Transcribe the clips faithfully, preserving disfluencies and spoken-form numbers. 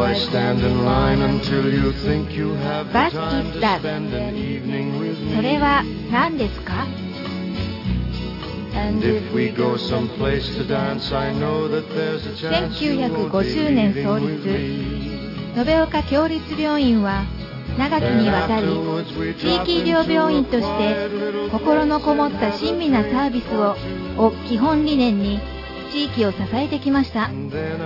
Why stand in line until you think you have the What time is to that? spend an evening with me? それは何ですか？ And if we go someplace to dance, I know that there's a chance せんきゅうひゃ you く won't ご be じゅうねん leaving 創 with 立 me. 延岡共立病院は長きにわたり地域医療病院として心のこもった親身なサービスをを基本理念に地域を支えてきました。サ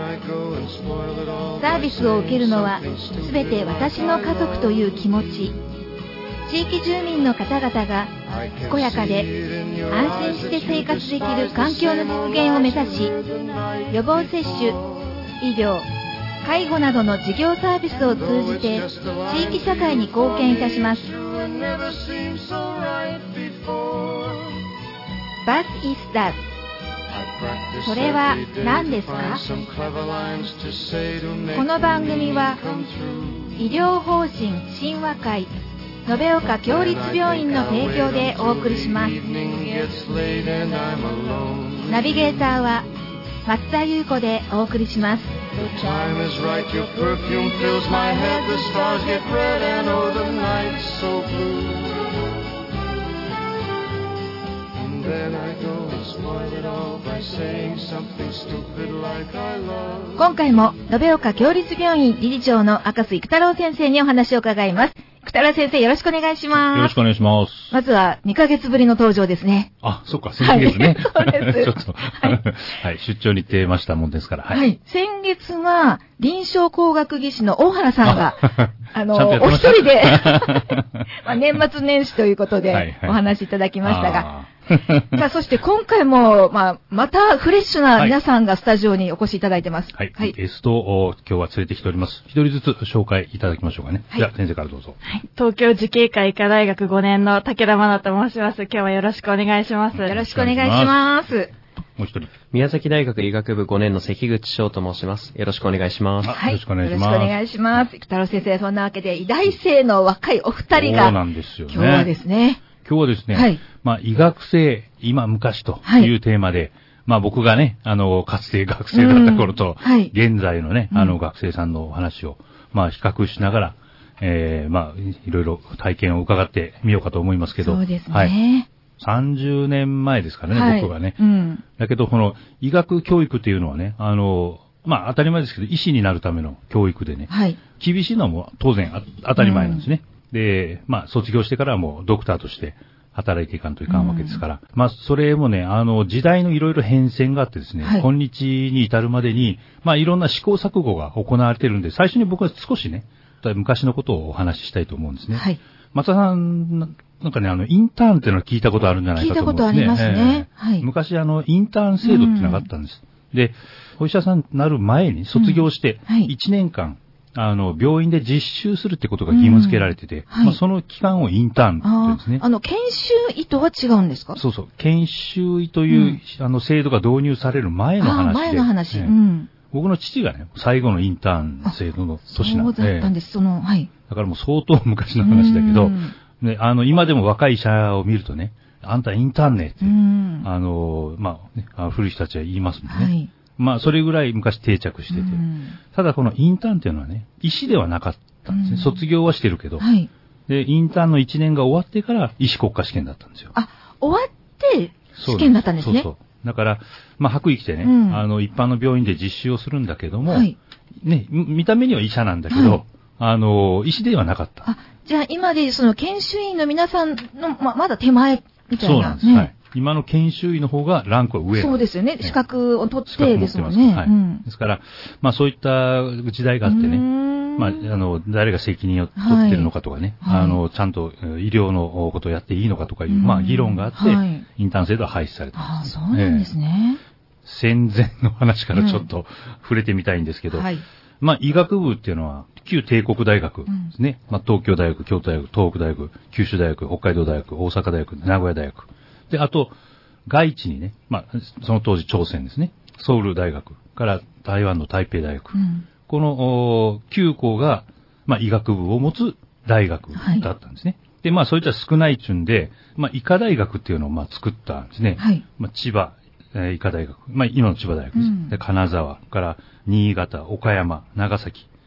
ービスを受けるのはすべて私の家族という気持ち、地域住民の方々が健やかで安心して生活できる環境の実現を目指し、予防接種、医療、介護などの事業サービスを通じて地域社会に貢献いたします。What is that? それは何ですか？この番組は医療法人親和会延岡共立病院の提供でお送りします。ナビゲーターは松田優子でお送りします。 The time is right, your perfume fills my head, the stars get red and oh the night's so blue. And then I go and spoil it all by saying something stupid like I love. 今回も延岡共立病院理事長の赤須育太郎先生にお話を伺います。育太郎先生、よろしくお願いします。 よろしくお願いします。 まずはにかげつぶりの登場ですね。 あ、そっか、先月ね。 はい、そうです。 ちょっと、はい、はい、出張に行ってましたもんですから。はい。 はい、先月は臨床工学技師の大原さんが、あ, あの、お一人で、まあ、年末年始ということで、はいはい、お話しいただきましたが、さあ、そして今回も、まあ、またフレッシュな皆さんがスタジオにお越しいただいてます。 はい。はい、ゲストを今日は連れてきております。一人ずつ紹介いただきましょうかね。はい、じゃあ、先生からどうぞ。 はい。東京慈恵会医科大学ごねんの武田真奈と申します。今日はよろしくお願いします。 よろしくお願いします。 もう一人。 宮崎大学医学部ごねんの関口翔と申します。よろしくお願いします。 はい。 よろしくお願いします。 よろしくお願いします。育太郎先生、そんなわけで、医大生の若いお二人が、 そうなんですよね。 今日はですね。 今日はですね、 はい、 まあ、医学生、今昔というテーマで、はい、まあ僕がね、あの、かつて学生だった頃と、はい、現在のね、あの学生さんのお話を、まあ比較しながら、えー、まあ、いろいろ体験を伺ってみようかと思いますけど、 そうですね。 はい。さんじゅうねんまえですからね、はい、僕がね、うん。だけど、この医学教育っていうのはね、あの、まあ当たり前ですけど、医師になるための教育でね、はい、厳しいのはもう当然当たり前なんですね。うんで、まあ、卒業してからはもうドクターとして働いていかんといかんわけですから、うん、まあ、それもね、あの、時代のいろいろ変遷があってですね、はい、今日に至るまでに、まあ、いろんな試行錯誤が行われているんで、最初に僕は少しね、昔のことをお話ししたいと思うんですね。はい。松田さん、なんかね、あの、インターンっていうのを聞いたことあるんじゃないかと思うんですね。 聞いたことありますね。えー、はい。 昔、あの、インターン制度っていうのがあったんです。うん、で、お医者さんになる前に卒業して、いちねんかん、うんはいあの、病院で実習するってことが義務付けられてて、うんはい、まあ、その期間をインターンって言うんですね。 あの、研修医とは違うんですか？ そうそう。研修医という、うん、あの、制度が導入される前の話で。 前の話、 ねうん。 僕の父がね、最後のインターン制度の年なんで。 そうだったんです、その、はい。 だからもう相当昔の話だけど、ね、あの、今でも若い医者を見るとね、あんたインターンねって、うん、あの、まあ、ね、あの古い人たちは言いますもんね。はいまあ、それぐらい昔定着してて。うん、ただ、このインターンっていうのはね、医師ではなかったんですね。うん、卒業はしてるけど、はい。で、インターンのいちねんが終わってから医師国家試験だったんですよ。 あ、終わって試験だったんですね。 そうそう。だから、まあ、白衣着てね、うん、あの、一般の病院で実習をするんだけども、はい、ね、見た目には医者なんだけど、はい、あの、医師ではなかった。 あ、じゃあ今でその研修医の皆さんの、ま、まだ手前みたいな。 そうなんです。ね、はい。今の研修医の方がランクは上。 そうですよね。資格を取ってですもんね。 はい。うん、ですから、まあそういった時代があってね、まあ、あの、誰が責任を取ってるのかとかね、はい、あの、ちゃんと医療のことをやっていいのかとかいう、まあ議論があって、はい、インターン制度は廃止されたんです。 ああ、そうなんですね、 えー。戦前の話からちょっと触れてみたいんですけど、うんはい、まあ医学部っていうのは、旧帝国大学ですね。うん、まあ東京大学、京都大学、東北大学、九州大学、北海道大学、大阪大学、名古屋大学。で、あと、外地にね、まあ、その当時朝鮮ですね。ソウル大学から台湾の台北大学。うん、このきゅう校が、まあ、医学部を持つ大学だったんですね。はい、で、まあ、そういった少ない順で、まあ、医科大学っていうのをまあ作ったんですね。はい、まあ、千葉、えー、医科大学。まあ、今の千葉大学です。うん、で、金沢から新潟、岡山、長崎、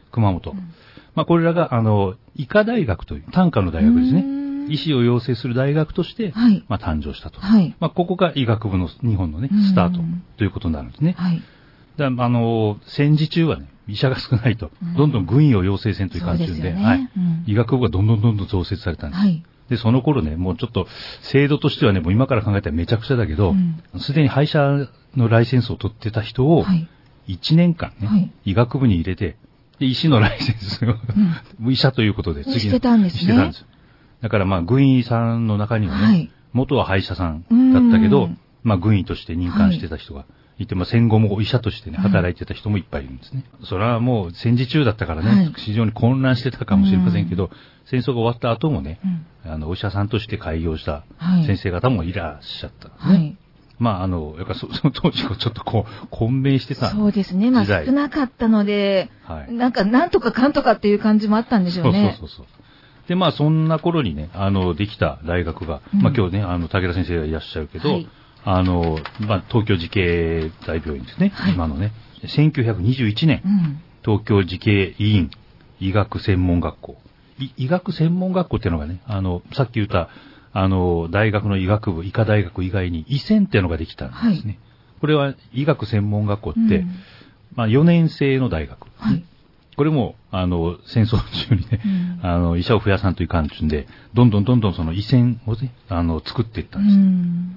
熊本。うん、まあ、これらが、あの、医科大学という単科の大学ですね。医師を養成する大学として、はい、まあ、誕生したと。はい、まあ、ここが医学部の日本のね、スタートということになるんですね。はい、だあの、戦時中はね、医者が少ないと、どんどん軍医を養成せんといかんというんで、はい、医学部がどんどんどんどん増設されたんです。はい、で、その頃ね、もうちょっと、制度としてはね、もう今から考えたらめちゃくちゃだけど、すで、うん、に歯医者のライセンスを取ってた人を、いちねんかんね、はい、医学部に入れて、で、医師のライセンスを、うん、医者ということで、 次してたんですね。 してたんです。だからまあ、軍医さんの中にはね、はい、元は歯医者さんだったけど、まあ、軍医として任官してた人がいて、はい、まあ、戦後も医者としてね、働いてた人もいっぱいいるんですね。うん、それはもう戦時中だったからね、はい、非常に混乱してたかもしれませんけど、うん、戦争が終わった後もね、うん、あの、お医者さんとして開業した先生方もいらっしゃったんですね。はい、まあ、あの、やっぱその当時、ちょっとこう、混迷してた。 そうですね。まあ、少なかったので、はい、なんか、なんとかかんとかっていう感じもあったんでしょうね。 そうそうそうそう。で、まあ、そんな頃にね、あの、できた大学が、うん、まあ、今日ね、あの、武田先生がいらっしゃるけど、はい、あの、まあ、東京慈恵大病院ですね、はい、今のね、せんきゅうひゃくにじゅういちねん、うん、東京慈恵医院医学専門学校。医学専門学校っていうのがね、あの、さっき言った、あの、大学の医学部、医科大学以外に医専っていうのができたんですね。はい、これは医学専門学校って、うん、まあ、よねん生の大学。はい、これも、あの、戦争中にね、うん、あの、医者を増やさんといかんっていうんで、どんどんどんどんその医専をね、あの、作っていったんです。うん、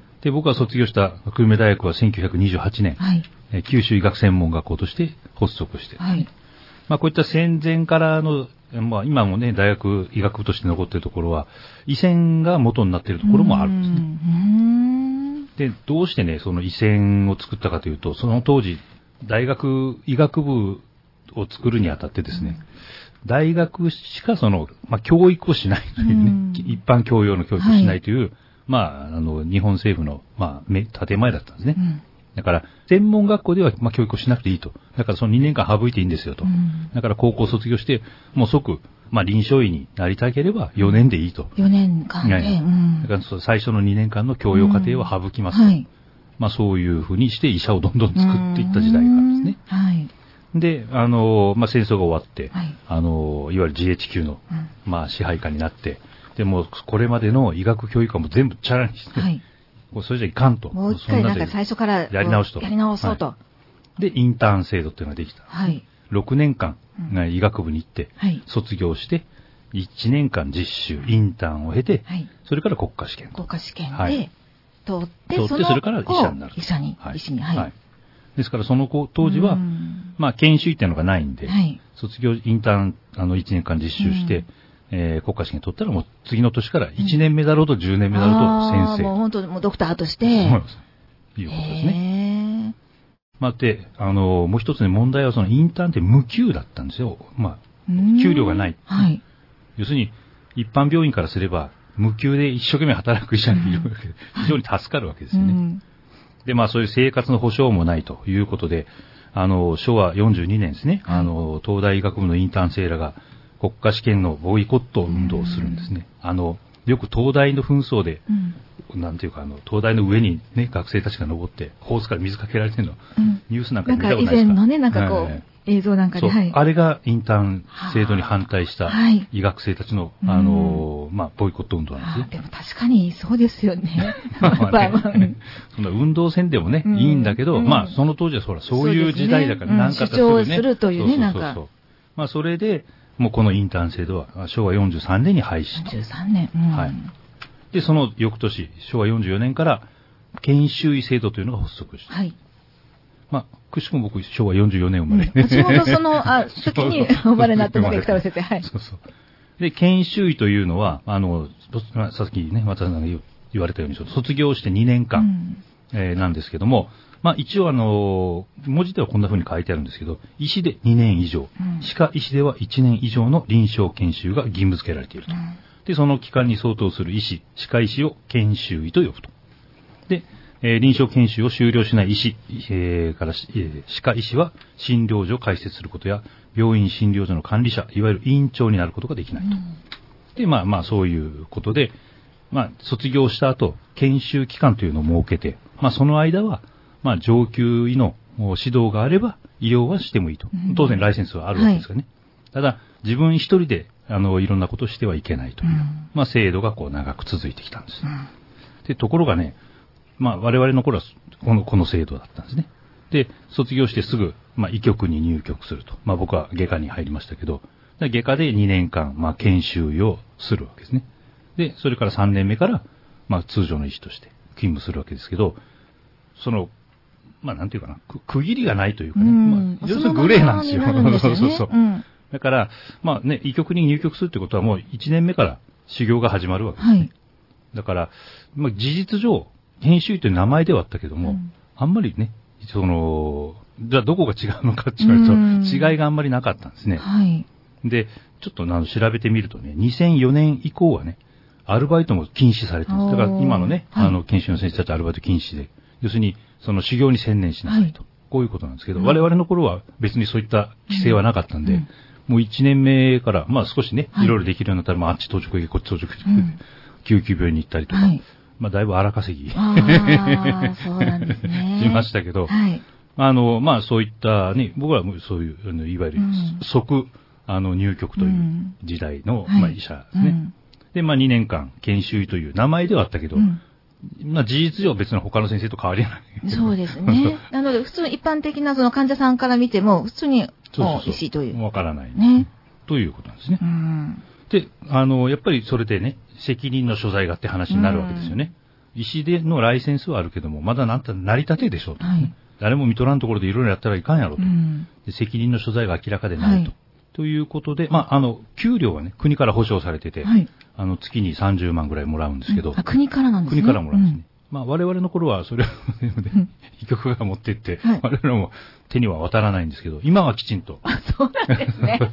で、僕が卒業した久留米大学はせんきゅうひゃくにじゅうはちねん、はい、九州医学専門学校として発足して、はい、まあ、こういった戦前からの、まあ、今もね、大学医学部として残っているところは、医専が元になっているところもあるんですね。うんで、どうしてね、その医専を作ったかというと、その当時、大学医学部を作るにあたってですね、大学しかその、まあ、教育をしないというね、一般教養の教育をしないという、はい、まあ、あの、日本政府の、まあ、建前だったんですね。うん、だから、専門学校では、まあ、教育をしなくていいと。だから、そのにねんかん省いていいんですよと。うん、だから、高校卒業して、もう即、まあ、臨床医になりたければ、よねんでいいと。 よねんかんで、ね。うん、 だから、最初のにねんかんの教養課程は省きますと。うんはい、まあ、そういうふうにして、医者をどんどん作っていった時代があるんですね。はい。で、あの、まあ、戦争が終わって、はい、あの、いわゆる ジーエイチキュー の、うん、まあ、支配下になって、でも、これまでの医学教育はもう全部チャラにして、はい、それじゃいかんと。 もう一回なんか最初からやり直しと。 やり直そうと、はい。で、インターン制度っていうのができた。はい。ろくねんかんが医学部に行って、はい、卒業して、いちねんかん実習、インターンを経て、はい、それから国家試験。 国家試験で、はい、通って、 通って、それから医者になる。 医者に、はい、医師に、はい。はい、 ですから、その子、当時は、まあ、研修医っていうのがないんで、はい、卒業、インターン、あの、いちねんかん実習して、えー、国家試験取ったらもう次の年からいちねんめだろうとじゅうねんめだろうと先生。 もう本当にもうドクターとして。そうです。 いうことですね。まあ、で、あの、もう一つね、問題はそのインターンって無給だったんですよ。まあ、給料がない。はい。要するに、一般病院からすれば、無給で一生懸命働く医者がいるわけで、非常に助かるわけですよね。うん、で、まあ、そういう生活の保障もないということで、あの、しょわよんじゅうにねんですね、はい、あの、東大医学部のインターン生らが、国家試験のボイコット運動をするんですね。うん、あの、よく東大の紛争で、うん、なんていうか、あの、東大の上にね、学生たちが登って、ホースから水かけられてるの、うん、ニュースなんか見たことないですか？ なんか以前のね、なんかこう、はい、映像なんかで、 はい、あれがインターン制度に反対した医学生たちの、はい、あの、まあ、ボイコット運動なんですね。 でも確かにそうですよね。 まあね、そんな運動戦でもね、うん、いいんだけど、うん、まあ、その当時はそら、そういう時代だから、なんか主張するというね、なんか。 まあ、それで、もうこのインターン制度はしょわよんじゅうさんねんに廃止と。 よんじゅうさんねん。うん、 はい。で、その翌年、しょわよんじゅうよねんから研修医制度というのが発足した。はい。まあ、くしくも僕、しょわよんじゅうよねん生まれ。 うん、ちょうどその、あ、時に生まれになったのが北尾先生。はい。 そうそう。で、研修医というのは、あの、さっきね、渡辺さんが言われたように、卒業してにねんかん、うんえー、なんですけども、まあ一応あの、文字ではこんな風に書いてあるんですけど、医師でにねん以上、うん、歯科医師ではいちねん以上の臨床研修が義務付けられていると。うん、で、その期間に相当する医師、歯科医師を研修医と呼ぶと。で、えー、臨床研修を終了しない医師、えー、から、えー、歯科医師は診療所を開設することや、病院診療所の管理者、いわゆる院長になることができないと。うん、で、まあまあそういうことで、まあ卒業した後、研修期間というのを設けて、まあその間は、まあ、上級医の指導があれば、医療はしてもいいと。当然、ライセンスはあるわけですからね。はい、 ただ、自分一人で、あの、いろんなことをしてはいけないという、うん、まあ、制度がこう長く続いてきたんです。うん、で、ところがね、まあ、我々の頃はこの、この制度だったんですね。で、卒業してすぐ、まあ、医局に入局すると。まあ、僕は外科に入りましたけど、外科でにねんかん、まあ、研修医をするわけですね。で、それからさんねんめから、まあ、通常の医師として勤務するわけですけど、その、まあ、なんていうかな、区切りがないというかね、うん、まあ、要するにグレーなんですよ。 ね、 そうそうそう。うん、だから、まあね、医局に入局するってことはもういちねんめから修行が始まるわけですね。はい、だから、まあ、事実上、研修医という名前ではあったけども、うん、あんまりね、その、じゃあどこが違うのかって言われると、うん、違いがあんまりなかったんですね。はい、で、ちょっとあの調べてみるとね、にせんよねん以降はね、アルバイトも禁止されてるんです。だから今のね、はい、あの、研修の先生たちアルバイト禁止で、要するに、その修行に専念しなさいと。はい、こういうことなんですけど、うん、我々の頃は別にそういった規制はなかったんで、うん、もういちねんめから、まあ少しね、はい、いろいろできるようになったら、まああっち当直行け、こっち当直行け、うん、救急病院に行ったりとか、はい、まあだいぶ荒稼ぎ。 ああ、そうなんですね。 しましたけど、はい、あの、まあそういったね、僕はそういう、いわゆる即、あの入局という時代の、うん、まあ医者ですね。はい、で、まあにねんかん研修医という名前ではあったけど、うん、まあ事実上別の他の先生と変わりない。 そうですね。なので普通一般的なその患者さんから見ても普通にもう医師という。 わからない。ね。ということなんですね。うん、で、あの、やっぱりそれでね、責任の所在がって話になるわけですよね。うん、医師でのライセンスはあるけども、まだなんた成り立てでしょうと、ね。はい、誰も見とらんところでいろいろやったらいかんやろと。うん、で責任の所在が明らかでないと。はい、ということで、まあ、あの、給料はね、国から保証されてて、はい、あの、月にさんじゅうまんぐらいもらうんですけど。 うん、あ、国からなんですね。 国からもらうんですね。うん、まあ、我々の頃はそれを医局が持っていって、はい、我々も手には渡らないんですけど、今はきちんと。 あ、そうなんですね。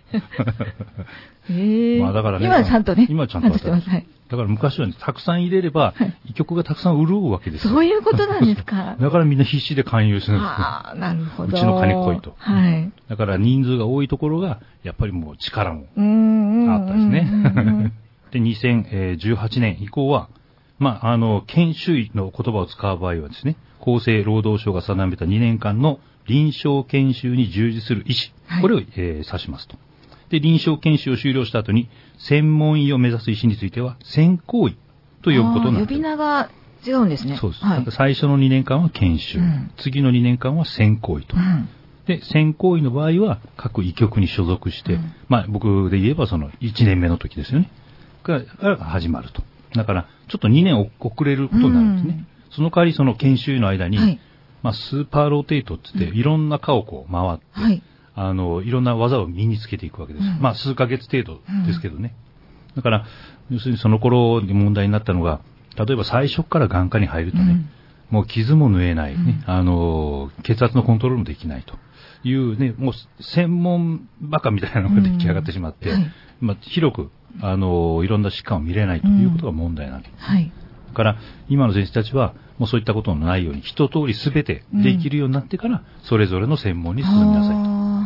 へえ。 まあ、だからね。 今はちゃんとね。 今はちゃんと渡る。はい、だから昔はね、たくさん入れれば、はい、医局がたくさん潤うわけですよ。 そういうことなんですか。 だからみんな必死で勧誘するんですよ。 ああ、なるほど。 うちの金来いと。 はい。 だから人数が多いところが、やっぱりもう力もあったですね。で、にせんじゅうはちねん以降は、まあ、あの、研修医の言葉を使う場合はですね、厚生労働省が定めたにねんかんの臨床研修に従事する医師、はい、これを、えー、指しますと。で、臨床研修を終了した後に、専門医を目指す医師については、専攻医と呼ぶことになっている。 呼び名が違うんですね。 そうです。はい、最初のにねんかんは研修、うん、次のにねんかんは専攻医と。うん、で、専攻医の場合は、各医局に所属して、うん、まあ、僕で言えばそのいちねんめの時ですよね。が始まると。だから、ちょっとにねん遅れることになるんですね。うん、その代わりその研修医の間に、はい、まあ、スーパーローテートって言って、いろんな科をこう回って、はい、あの、いろんな技を身につけていくわけです。うん、まあ、数ヶ月程度ですけどね。うん、だから、要するにその頃に問題になったのが、例えば最初から眼科に入るとね、うん、もう傷も縫えない、ね、うん、あの、血圧のコントロールもできないというね、もう専門バカみたいなのが出来上がってしまって、うん、はい、まあ、広く、あの、いろんな疾患を見れないということが問題なわけです。うん、はい。だから、今の先生たちは、もうそういったことのないように、一通りすべてできるようになってから、それぞれの専門に進みなさいと。うん、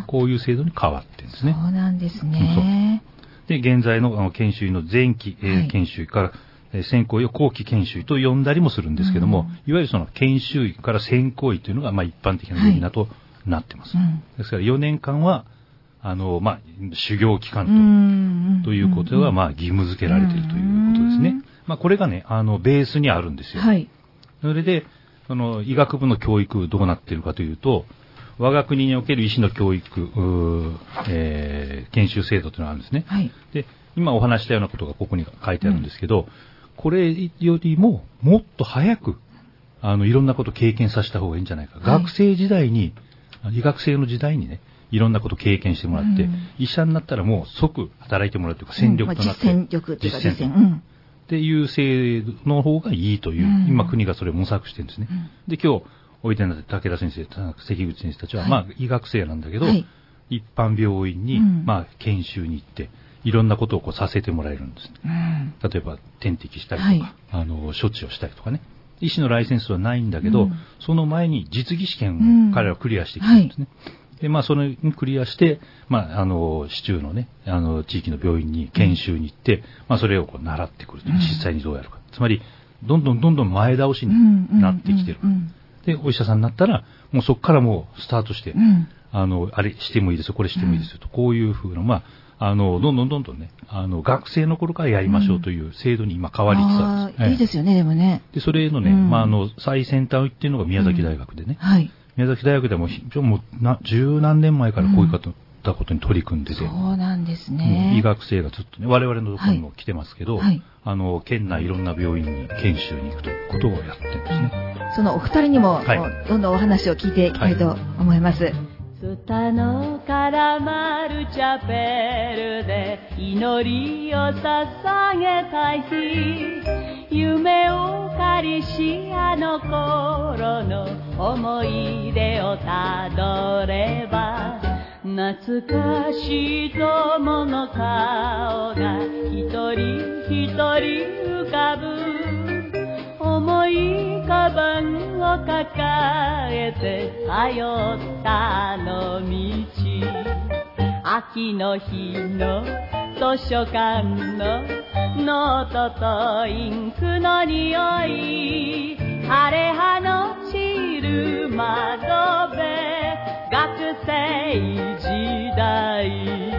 こういう制度に変わってるんですね。 そうなんですね。 で、現在のあの研修医の前期、えーはい、研修医から、えー、専攻医を後期研修医と呼んだりもするんですけども、うん、いわゆるその研修医から専攻医というのが、まあ一般的な呼び名となってます。はい、うん、ですからよねんかんは、あの、まあ、修行期間と、ということが、まあ、義務付けられているということですね。まあ、これがね、あの、ベースにあるんですよ。はい。それで、その、医学部の教育どうなっているかというと、我が国における医師の教育、えー、研修制度というのがあるんですね。はい。で、今お話したようなことがここに書いてあるんですけど、うん、これよりも、もっと早く、あの、いろんなことを経験させた方がいいんじゃないか。はい、学生時代に、医学生の時代にね、いろんなことを経験してもらって、うん、医者になったらもう即働いてもらうというか、戦力となって、 うんまあ、実践力というか実践、うん、 っていう制度の方がいいという、うん、今国がそれを模索してるんですね。うん、で、今日おいでになって武田先生、関口先生たちは、はい、まあ医学生なんだけど、はい、一般病院に、うん、まあ研修に行って、いろんなことをこうさせてもらえるんです、ね。うん、例えば点滴したりとか、はい、あの処置をしたりとかね。医師のライセンスはないんだけど、うん、その前に実技試験を彼らはクリアしてきてるんですね。うんはいで、まあ、それにクリアして、まあ、あの、市中のね、あの、地域の病院に研修に行って、うん、まあ、それをこう習ってくると、うん、実際にどうやるか。つまり、どんどんどんどん前倒しになってきてる。うんうんうんうん、で、お医者さんになったら、もうそこからもうスタートして、うん、 あの、あれしてもいいですよ、これしてもいいですよと、うん、こういうふうな、まあ、あの、どんどんどんどんね、あの、学生の頃からやりましょうという制度に今変わりつつあるんです、 うん、いいですよね、でもね。 で、それのね、うん、まあ、あの、最先端を言ってるのが宮崎大学でね。うん、はい。宮崎大学でも、もう、な、十何年前からこういう方、うんたことに取り組んでて、 そうなんですね。 医学生がずっとね、我々のところにも来てますけど、はいはい、あの県内いろんな病院に研修に行くということをやってるんですね。 そのお二人にも、はい、どんどんお話を聞いていきたいと思います。はい、 ツタのカラマルチャペルで祈りを捧げた日、夢を借りしあの頃の思い出をたどれば、懐かしい友の顔が一人一人浮かぶ、重いカバンを抱えて通ったあの道、秋の日の図書館のノートとインクの匂い、枯れ葉の散る窓辺、学生時代、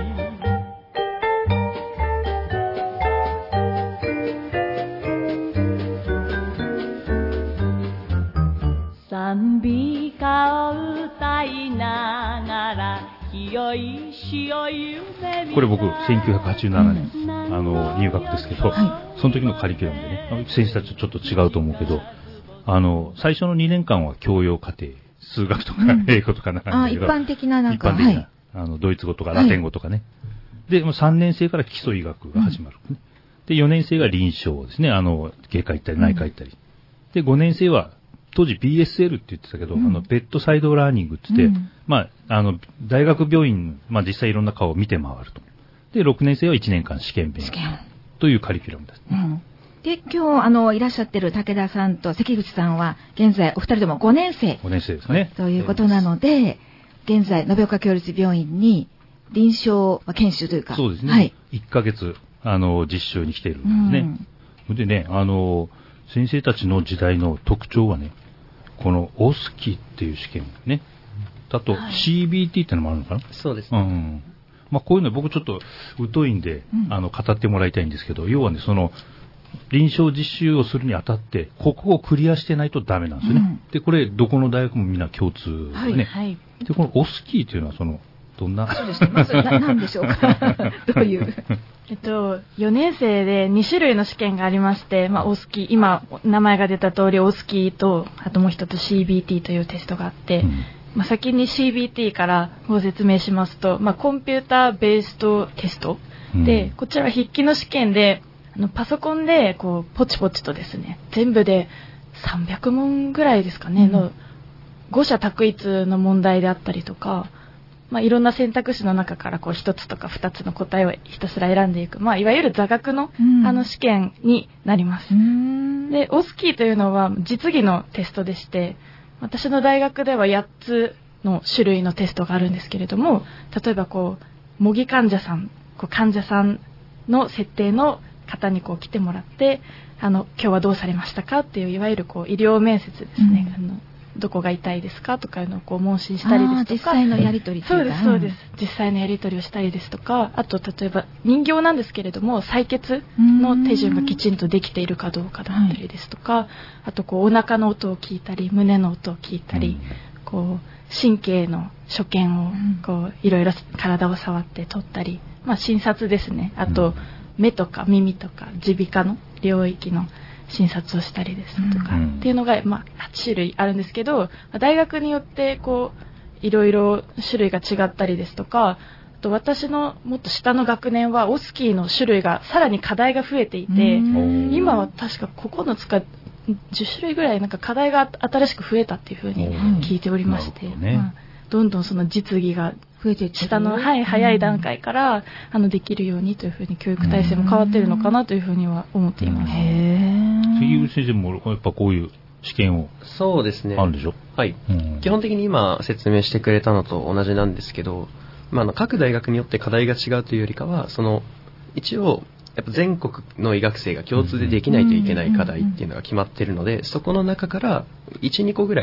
賛美歌を歌いながら清い死を夢見、 これ僕せんきゅうひゃくはちじゅうななねん、うん、あの入学ですけど、はい、その時のカリキュラムでね、先生たちとちょっと違うと思うけど、あの最初のにねんかんは教養課程、数学とか英語とかなんだけど、 うん、あ、一般的ななんか、 一般的な、はい、あのドイツ語とかラテン語とかね、はい、でさんねん生から基礎医学が始まる、うん、でよねん生が臨床ですね、あの外科行ったり内科行ったり、うん、でごねん生は当時 ビーエスエル って言ってたけど、うん、あのベッドサイドラーニングって言って、うん、まああの大学病院、まあ実際いろんな顔を見て回ると。でろくねん生はいちねんかん試験勉強というカリキュラムです、ね。うん、 で今日あのいらっしゃってる武田さんと関口さんは現在お二人ともごねん生。 ごねん生ですね。 ということなので、現在延岡共立病院に臨床研修というか、 そうですね。はい、いっかげつあの実習に来ているんですね。うん、でね、あの先生たちの時代の特徴はね、このオスキーっていう試験ね、だと シービーティー ってのもあるのかな。 そうですね。うん。 まあこういうの僕ちょっと疎いんで、うん、あの語ってもらいたいんですけど、要はねその臨床実習をするにあたってここをクリアしてないとダメなんですよね。うん、でこれどこの大学もみんな共通でね。はいはい、でこのオスキーっていうのはそのどんな。 そうですね。まずな何でしょうか。どういう。 えっと、よねん生でに種類の試験がありまして、まあ、オスキー、今、名前が出た通り、オスキーと、あともう一つ シービーティー というテストがあって、うん、まあ、先に シービーティー からご説明しますと、まあ、コンピューターベーストテスト、うん、で、こちらは筆記の試験で、あのパソコンで、こう、ポチポチとですね、全部でさんびゃくもんぐらいですかね、うん、の、誤差択一の問題であったりとか、まあ、いろんな選択肢の中からこう一つとか二つの答えをひたすら選んでいく、まあ、いわゆる座学の、うん、あの試験になります。で、オスキーというのは実技のテストでして、私の大学ではやっつの種類のテストがあるんですけれども、例えばこう模擬患者さん、こう患者さんの設定の方にこう来てもらって、あの今日はどうされましたかっていういわゆるこう医療面接ですね。うん、あのどこが痛いですかとかいうのをこう問診したりですとか、 実際のやり取りそうですそうです、うん、実際のやり取りをしたりですとか、あと例えば人形なんですけれども採血の手順がきちんとできているかどうかだったりですとか、はい、あとこうお腹の音を聞いたり胸の音を聞いたり、うん、こう神経の所見をこういろいろ体を触って取ったり、まあ、診察ですね、あと目とか耳とか耳鼻科の領域の診察をしたりですとか、うん、っていうのが、まあ、はち種類あるんですけど、大学によってこういろいろ種類が違ったりですとか、あと私のもっと下の学年はオスキーの種類がさらに課題が増えていて、今は確かここのつかじゅっ種類ぐらいなんか課題が新しく増えたっていうふうに聞いておりまして、ね、まあ、どんどんその実技が増えて下の、はい、早い段階からあのできるようにというふうに教育体制も変わっているのかなというふうには思っています。 杉口先生もやっぱこういう試験をそうですね。 あるんでしょ。 はい、うん。基本的に今説明してくれたのと同じなんですけど、まあ、あの各大学によって課題が違うというよりかは、その一応やっぱ全国の医学生が共通でできないといけない課題っていうのが決まっているので、そこの中からいち、にこぐらい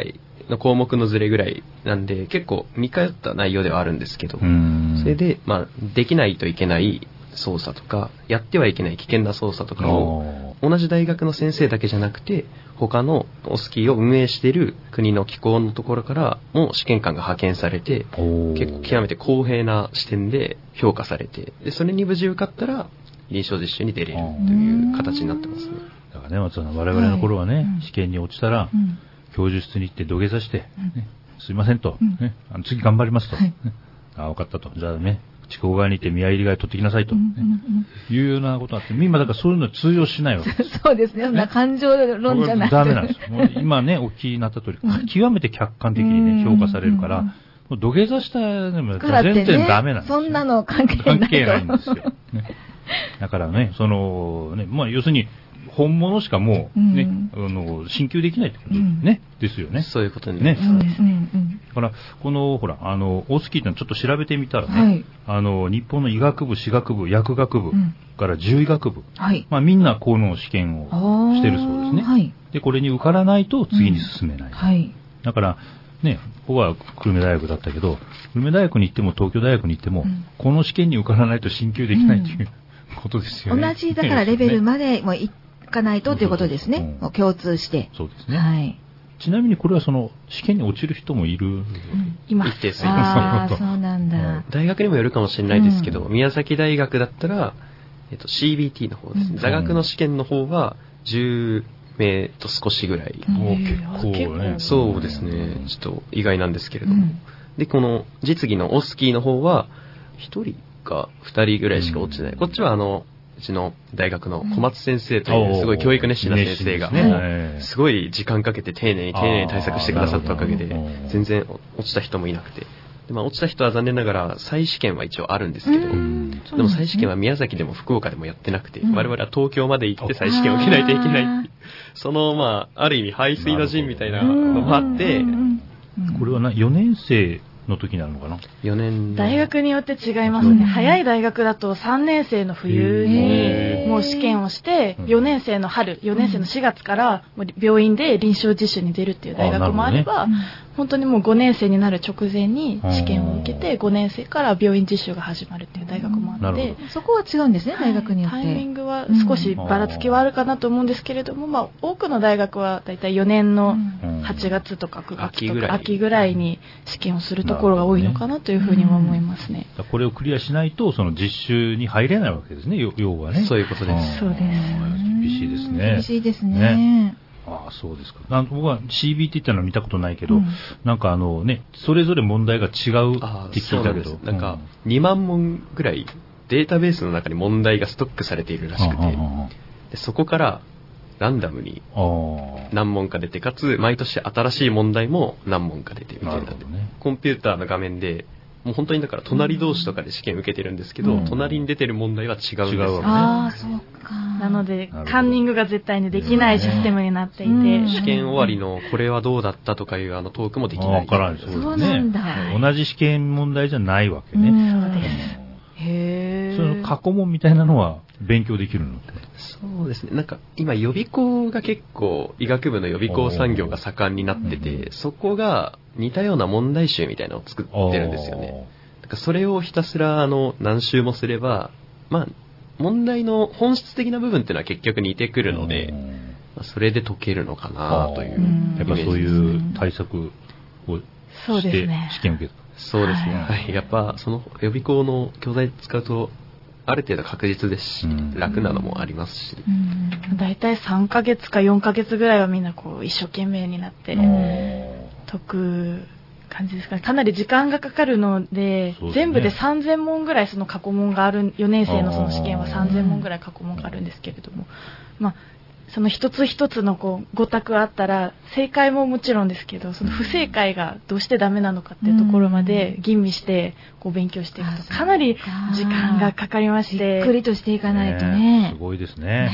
の項目のズレぐらいなんで、結構似通った内容ではあるんですけど、それで、まあ、できないといけない操作とか、やってはいけない危険な操作とかを、同じ大学の先生だけじゃなくて、他のオスキーを運営している国の機構のところからも試験官が派遣されて、結構極めて公平な視点で評価されて、でそれに無事受かったら臨床実習に出れるという形になってますね。 だからね、松田さん、我々の頃はね、はい、試験に落ちたら、うん、教授室に行って土下座して、うんね、すいませんと、うんね、あの次頑張りますと、はい、ね、ああ分かったと、じゃあね、地方側に行って宮入り替え取ってきなさいと、ね、うんうんうん、いうようなことがあって、今だからそういうのは通用しないわけです。 そうですね、そんな感情論じゃない。 ダメなんです。もう今ね、お聞きになった通り、極めて客観的にね、評価されるから、もう土下座したら、ね、全然ダメなんですよ。 そんなの関係ない。 関係ないんですよ。ね、だからね、その、ね、まあ要するに、本物しかもうね、うん、あの進級できないってことね、うん、ですよね。 そういうことにね。 そうですね。 だからこのほらあのオスキーってのはちょっと調べてみたらね、はい、あの日本の医学部、歯学部、薬学部、うん、から獣医学部、はい、まあみんなこの試験をしてるそうですね。はい、でこれに受からないと次に進めない。うん、はい、だからね、ここは久留米大学だったけど、久留米大学に行っても東京大学に行っても、うん、この試験に受からないと進級できないという、うん、ことですよね。 同じだからレベルまでもう行かないとということですね。うん、共通して。 そうですね。はい。ちなみにこれはその試験に落ちる人もいる、うん、 います。一定数います。ああ、そうなんだ。 大学にもよるかもしれないですけど、うん、宮崎大学だったら、えっと、シービーティー の方ですね。うん、座学の試験の方はじゅうめいと少しぐらい。 うん、結構ね。 そうですね。ちょっと意外なんですけれども。うん、で、この実技のオスキーの方は、ひとりかふたりぐらいしか落ちてない。うん、こっちはあの、うちの大学の小松先生というすごい教育熱心な先生が、すごい時間かけて丁寧に丁寧に対策してくださったおかげで、全然落ちた人もいなくて。でまあ、落ちた人は残念ながら再試験は一応あるんですけど、でも再試験は宮崎でも福岡でもやってなくて、我々は東京まで行って再試験を受けないといけない。そのまあ、ある意味排水の陣みたいなのもあって、 これはなよねん生の時になるのかな。 よねん大学によって違いますね。早い大学だとさんねん生の冬にもう試験をしてよねん生の春、よねん生のしがつから病院で臨床実習に出るっていう大学もあれば、本当にもうごねん生になる直前に試験を受けてごねん生から病院実習が始まるっていう大学もあって、 そこは違うんですね、大学によって。 タイミングは少しばらつきはあるかなと思うんですけれども、まあ多くの大学はだいたいよねんのはちがつとかくがつとか秋ぐらいに試験をするところが多いのかなというふうには思いますね。 これをクリアしないとその実習に入れないわけですね、要はね。 そういうことです。 そうです。 厳しいですね。 厳しいですね。 ああ、そうですか。なん僕は シービーティー ってのは見たことないけど、うん、なんかあのね、それぞれ問題が違うって聞いたけど、 なんかにまんもんぐらいデータベースの中に問題がストックされているらしくて、でそこからランダムに何問か出て、かつ毎年新しい問題も何問か出てみたいな、ね、コンピューターの画面でもう本当にだから隣同士とかで試験受けてるんですけど、うん、隣に出てる問題は違うんですよね。 ああ、そうか。 なのでカンニングが絶対にできないシステムになっていて、 ね、試験終わりのこれはどうだったとかいうあのトークもできない。 わからないですね。 そうなんだ。 同じ試験問題じゃないわけね。 そうです。 へえ。その過去問みたいなのは勉強できるの？ そうですね。なんか今予備校が結構医学部の予備校産業が盛んになってて、うん、そこが似たような問題集みたいなのを作ってるんですよね。だからそれをひたすらあの何周もすれば、まあ問題の本質的な部分っていうのは結局似てくるので、まあ、それで解けるのかなという。 やっぱそういう対策をして試験を受ける。 そうですね。はい。やっぱその予備校の教材使うとある程度確実ですし、うん、楽なのもありますし、 うん、だいたいさんかげつかよんかげつぐらいはみんなこう一生懸命になって解く感じですかね。かなり時間がかかるので、ね、全部でさんぜんもんぐらいその過去問がある、よねん生のその試験はさんぜんもんぐらい過去問があるんですけれども、まあその一つ一つのこうご択あったら正解ももちろんですけど、その不正解がどうしてダメなのかっていうところまで吟味してこう勉強していくとかなり時間がかかりまして、 ゆっくりとしていかないとね。 すごいですね。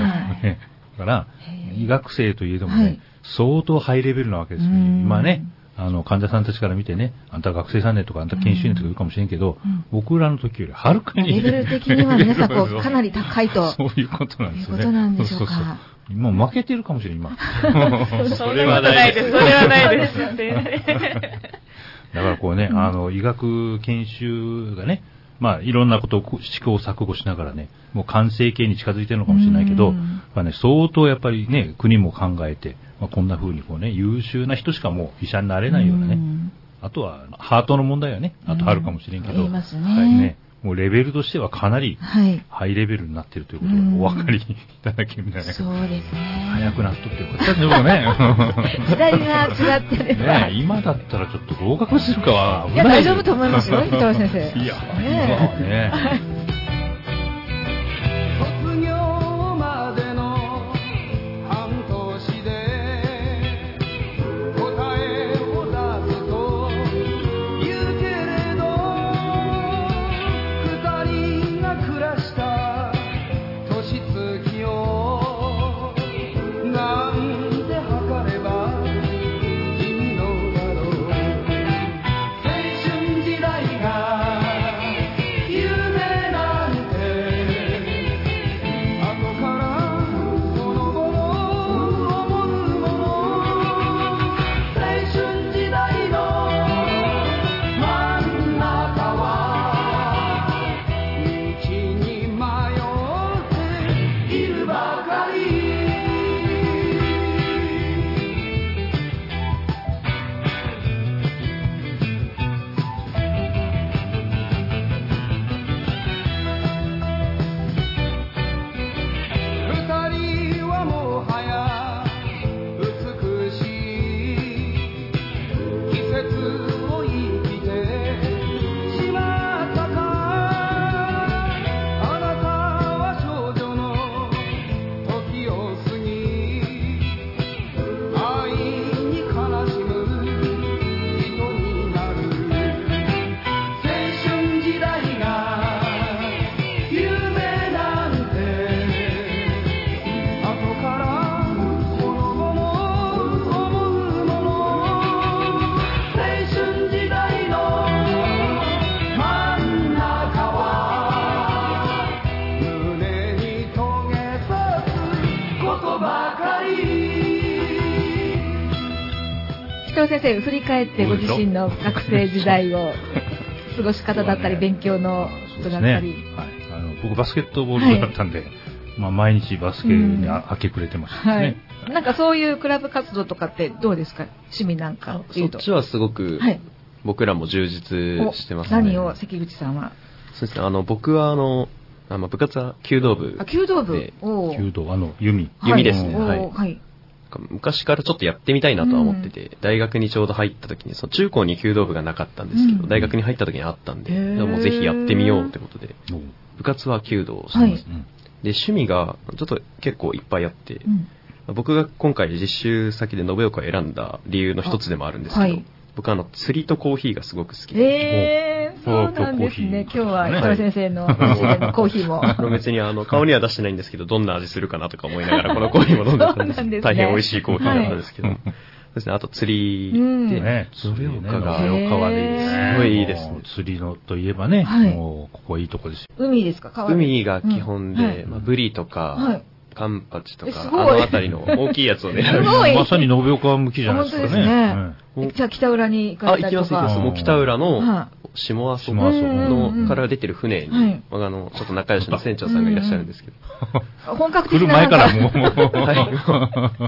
だから医学生といえどもね、はい、相当ハイレベルなわけですね。今ね、 あの、患者さんたちから見てね、あんた学生さんねとか、あんた研修医ねとか言うかもしれんけど、うん、僕らの時よりはるかに。 レベル的には皆さんこう、かなり高いと。 そういうことなんですね。 そういうことなんでしょうか。そうそうそう今負けてるかもしれん、今。 それはないです。それはないです。 だからこうね、あの、医学研修がね、まあ、いろんなことを試行錯誤しながらね、もう完成形に近づいてるのかもしれないけど、まあね、相当やっぱりね、国も考えて、まあ、こんな風にこうね、優秀な人しかもう医者になれないようなね、あとは、ハートの問題はね、あとあるかもしれんけど、 言いますね。 はいね。もうレベルとしてはかなりハイレベルになっているということがお分かりいただけるんじゃないか、 そうですね。 早くなっとってよかったですね、僕ね。 時代が違ってれば。 ね、今だったらちょっと合格するかは危ない。 いや、大丈夫と思いますよ、北川先生。 いや、 ね、 ね卒業までの半年で答えを出すと言うけれど、二人が暮らした年月をなんて測ればいいのだろう。青春時代が夢なんて後からその後の思うもの。青春時代の真ん中は道に迷っているばかり。二人はもはや美しい季節を生きてしまったか。あなたは少女の時を過ぎ、愛に悲しむ人になる。青春時代が夢なんて後からその後の思うもの。青春時代の真ん中は胸にとげさすことばかり。 北尾先生、振り返ってご自身の学生時代を過ごし方だったり、勉強のことだったり。 はい、あの僕バスケットボール部だったんで、はい、まあ毎日バスケにあ、明け暮れてましたね、 はい。なんかそういうクラブ活動とかってどうですか、趣味なんかっていうと。 そっちはすごく、はい、僕らも充実してますね。 何を関口さんは。 そうですね、あの僕はあのあ、まあ、部活は弓道部。 あ、弓道部。 弓道、あの弓。 弓ですね。はい。 はい、 昔からちょっとやってみたいなとは思ってて、うん、大学にちょうど入った時に、その中高に弓道部がなかったんですけど、うん、大学に入った時にあったんで、でもぜひやってみようということで、部活は弓道をしてます、はい。で、趣味がちょっと結構いっぱいあって、うん、僕が今回実習先で延岡を選んだ理由の一つでもあるんですけど、はい、僕はあの釣りとコーヒーがすごく好きで。 えー、そうなんですね。今日は北尾先生のコーヒーも。 別にあの顔には出してないんですけど、どんな味するかなとか思いながらこのコーヒーも飲んでたんです。ね、大変美味しいコーヒーだったんですけど。はい、そうですね。あと釣りで、ね、 延岡が延岡はね、 すごいいいですね。 釣りのといえばね、はい、もうここいいとこですよ。 海ですか？川？ 海が基本で、うんはい、まあ、ブリとか。はいカンパチとか、あのあたりの大きいやつを狙う。 まさに延岡向きじゃないですかね。 本当ですね。うん、じゃあ北浦に行かれたりとか。 あ、行きます行きます。もう北浦の下阿蘇のから出てる船に、はい、あの、ちょっと仲良しの船長さんがいらっしゃるんですけど。 本格的な。 来る前からもう。 はい、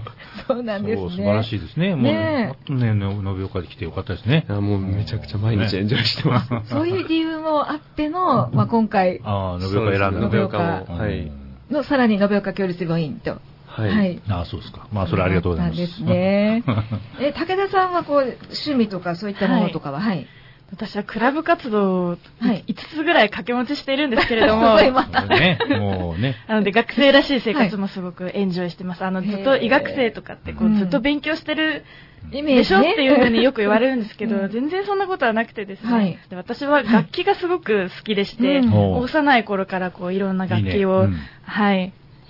そうなんですね。 素晴らしいですね。もう、ね、延岡で来てよかったですね。 もうめちゃくちゃ毎日エンジョイしてます。 そういう理由もあっての、まあ今回。 ああ、延岡選んだ。 延岡も。はい。 のさらに延岡共立病院と。 はい。はい、 ああ、そうですか。まあ、それありがとうございます。 そうですね。え、武田さんはこう、趣味とかそういったものとかは、はい。はい、 私はクラブ活動をいつつぐらい掛け持ちしているんですけれども、 またね、もうね。 なので学生らしい生活もすごくエンジョイしてます。あの、ずっと医学生とかってこう、ずっと勉強してる、イメージでしょっていうふうによく言われるんですけど、うん、全然そんなことはなくてですね、はい、で私は楽器がすごく好きでして、はい、幼い頃からこういろんな楽器を、いいねうん、はい、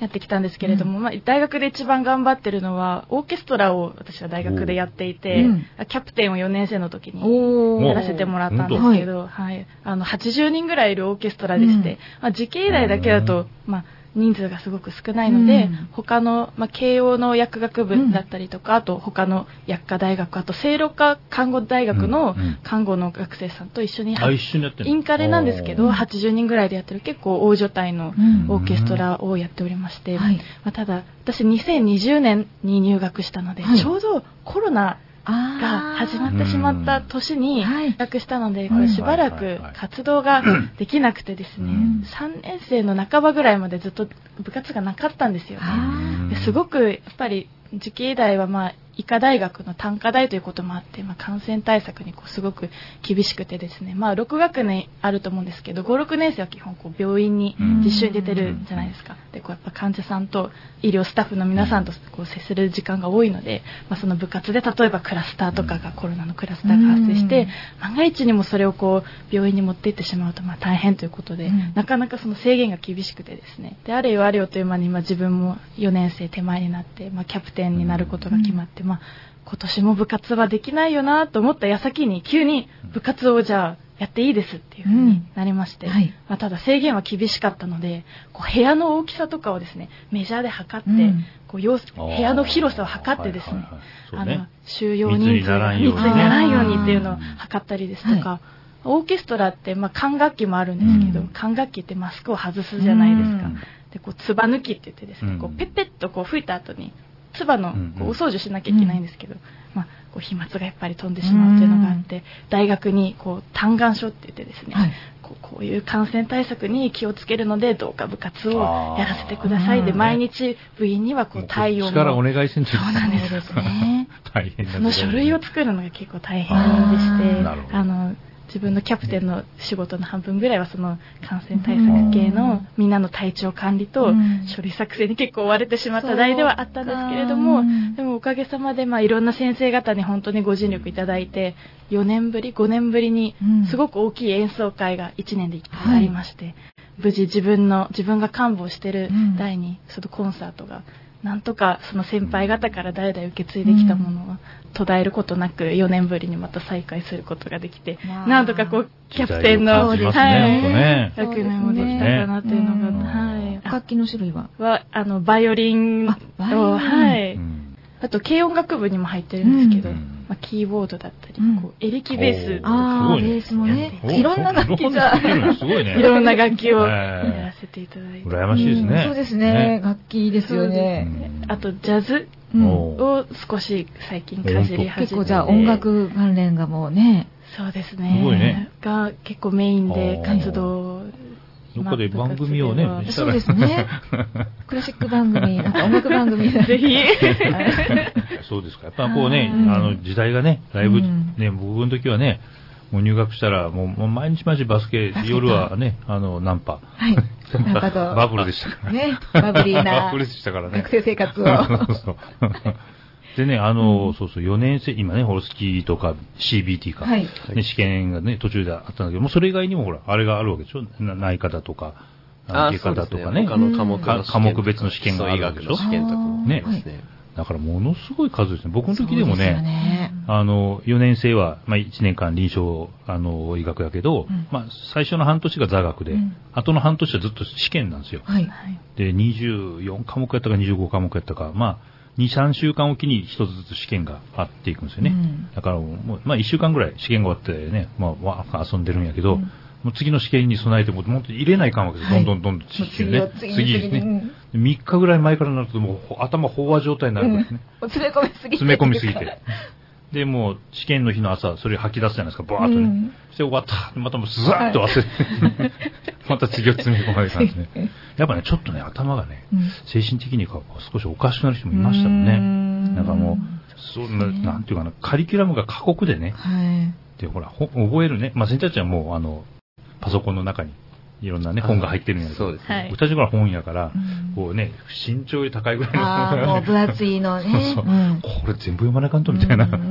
やってきたんですけれども、うん、まあ、大学で一番頑張ってるのはオーケストラを私は大学でやっていて、うん、キャプテンをよねん生の時にやらせてもらったんですけど、はい、あのはちじゅうにんぐらいいるオーケストラでして、うん、まあ、時系大だけだと、まあ、人数がすごく少ないので、うん、他の、まあ、慶応の薬学部だったりとか、うん、あと他の薬科大学、あと聖路加看護大学の看護の学生さんと一緒に、うんうん、インカレなんですけどはちじゅうにんぐらいでやってる結構大所帯のオーケストラをやっておりまして、うん、まあ、ただ私にせんにじゅうねんに入学したので、はい、ちょうどコロナが始まってしまった年に入学したので、これしばらく活動ができなくてですね、さんねん生の半ばぐらいまでずっと部活がなかったんですよね。ですごくやっぱり時系大はまあ医科大学の単科大ということもあって、まあ、感染対策にこうすごく厳しくてですね、まあ、ろく学年あると思うんですけどご、ろくねん生は基本こう病院に実習に出てるじゃないですか。でこうやっぱ患者さんと医療スタッフの皆さんとこう接する時間が多いので、まあ、その部活で例えばクラスターとかがコロナのクラスターが発生して万が一にもそれをこう病院に持っていってしまうとまあ大変ということで、なかなかその制限が厳しくてですね、であれよあれよという間にまあ自分もよねん生手前になって、まあ、キャプテンになることが決まって、まあ、今年も部活はできないよなと思った矢先に急に部活をじゃあやっていいですっていう風になりまして、うん、はい、まあ、ただ制限は厳しかったのでこう部屋の大きさとかをですねメジャーで測って、うん、こう部屋の広さを測ってですね、あの収容人数が密にならんようにっていうのを測ったりですとか、はい、オーケストラってまあ管楽器もあるんですけど、うん、管楽器ってマスクを外すじゃないですか、うん、でこうつば抜きって言ってですね、うん、こうペッペッとこう吹いた後につばのこうお掃除しなきゃいけないんですけど、うん、まあ、こう飛沫がやっぱり飛んでしまうというのがあって、うん、大学にこう嘆願書って言ってですね、はい、こうこういう感染対策に気をつけるのでどうか部活をやらせてくださいで、毎日部員にはこう体温を力お願いせんと。 そうなんですね大変その書類を作るのが結構大変でして、あの自分のキャプテンの仕事の半分ぐらいはその感染対策系のみんなの体調管理と処理作成に結構追われてしまった代ではあったんですけれども、でもおかげさまでまあいろんな先生方に本当にご尽力いただいて、よねんぶりごねんぶりにすごく大きい演奏会がいちねんでいっかいありまして、はい、無事自分の自分が幹部をしてる代にそのコンサートがなんとかその先輩方から代々受け継いできたものを途絶えることなくよねんぶりにまた再開することができて、なんとかこうキャプテンの、はい、役目もできたかなというのが、はい、 楽器の種類ははあのバイオリンを、はい、うん、あと軽音楽部にも入ってるんですけど、うん、まあ、キーボードだったり、うん、こうエレキベースとか、 あー、ベースもね、いろんな楽器がすごいね、 いろんな楽器をやらせていただいて、 羨ましいですね、 うん、そうですね、ね、楽器ですよね、 うん、あとジャズを少し最近かじり始めて、 結構じゃあ音楽関連がもうね、 そうですね、 すごいね、 が結構メインで活動、 どっかで番組をね、 そうですね、クラシック番組、なんか音楽番組ぜひそうですか、やっぱこうね、あの時代がね、だいぶね、僕の時はね、もう入学したらもう、もう毎日毎日バスケ、夜はね、あのナンパ、 はい、ナンパとバブルでしたからね、バブリーなバブルでしたからね、 学生生活をそうそうでね、あの、うん、そうそう、よねん生、今ね、ホロスキーとか シービーティー か、はい、ね、試験がね、途中であったんだけど、もうそれ以外にもほら、あれがあるわけでしょ、内科だとか、外科だとかね、 他の科目の科目別の試験があるわけでしょ。 試験とかもね。だからものすごい数ですね。僕の時でもね、ね、あの、よねん生は、まあ、いちねんかん臨床、あの、医学だけど、うん、まあ、最初の半年が座学で、うん、後の半年はずっと試験なんですよ。はい、で、にじゅうよんかもくやったかにじゅうごかもくやったか、まあ、に、さんしゅうかんおきに一つずつ試験があっていくんですよね。うん、だからもう、まあ、いっしゅうかんぐらい試験が終わってね、まあ、わー遊んでるんやけど、うん、もう次の試験に備えても、もっと入れないかんわけです。はい、どんどんどんどん試験ね。次ですね。みっかぐらい前からなると、もう頭飽和状態になるんですね。 うん、詰め込みすぎて。 詰め込みすぎて。で、もう試験の日の朝、それ吐き出すじゃないですか、バーッとね。うん、して終わった。またもうスザーッと忘れて、また次を詰め込まれたんですね。やっぱね、ちょっとね、頭がね、うん、精神的に少しおかしくなる人もいましたもんね。んなんかもう、そんな、なんていうかな、カリキュラムが過酷でね。はい、で、ほら、ほ覚えるね。まあ、先生たちはもう、あの、パソコンの中にいろんなね、本が入ってるんやけど、そうですね。僕たちから本やから、うん、こうね、身長より高いぐらいの本が、ね。もう分厚いのね。 そうそう、うん。これ全部読まなあかんと、みたいな。うんうんうん、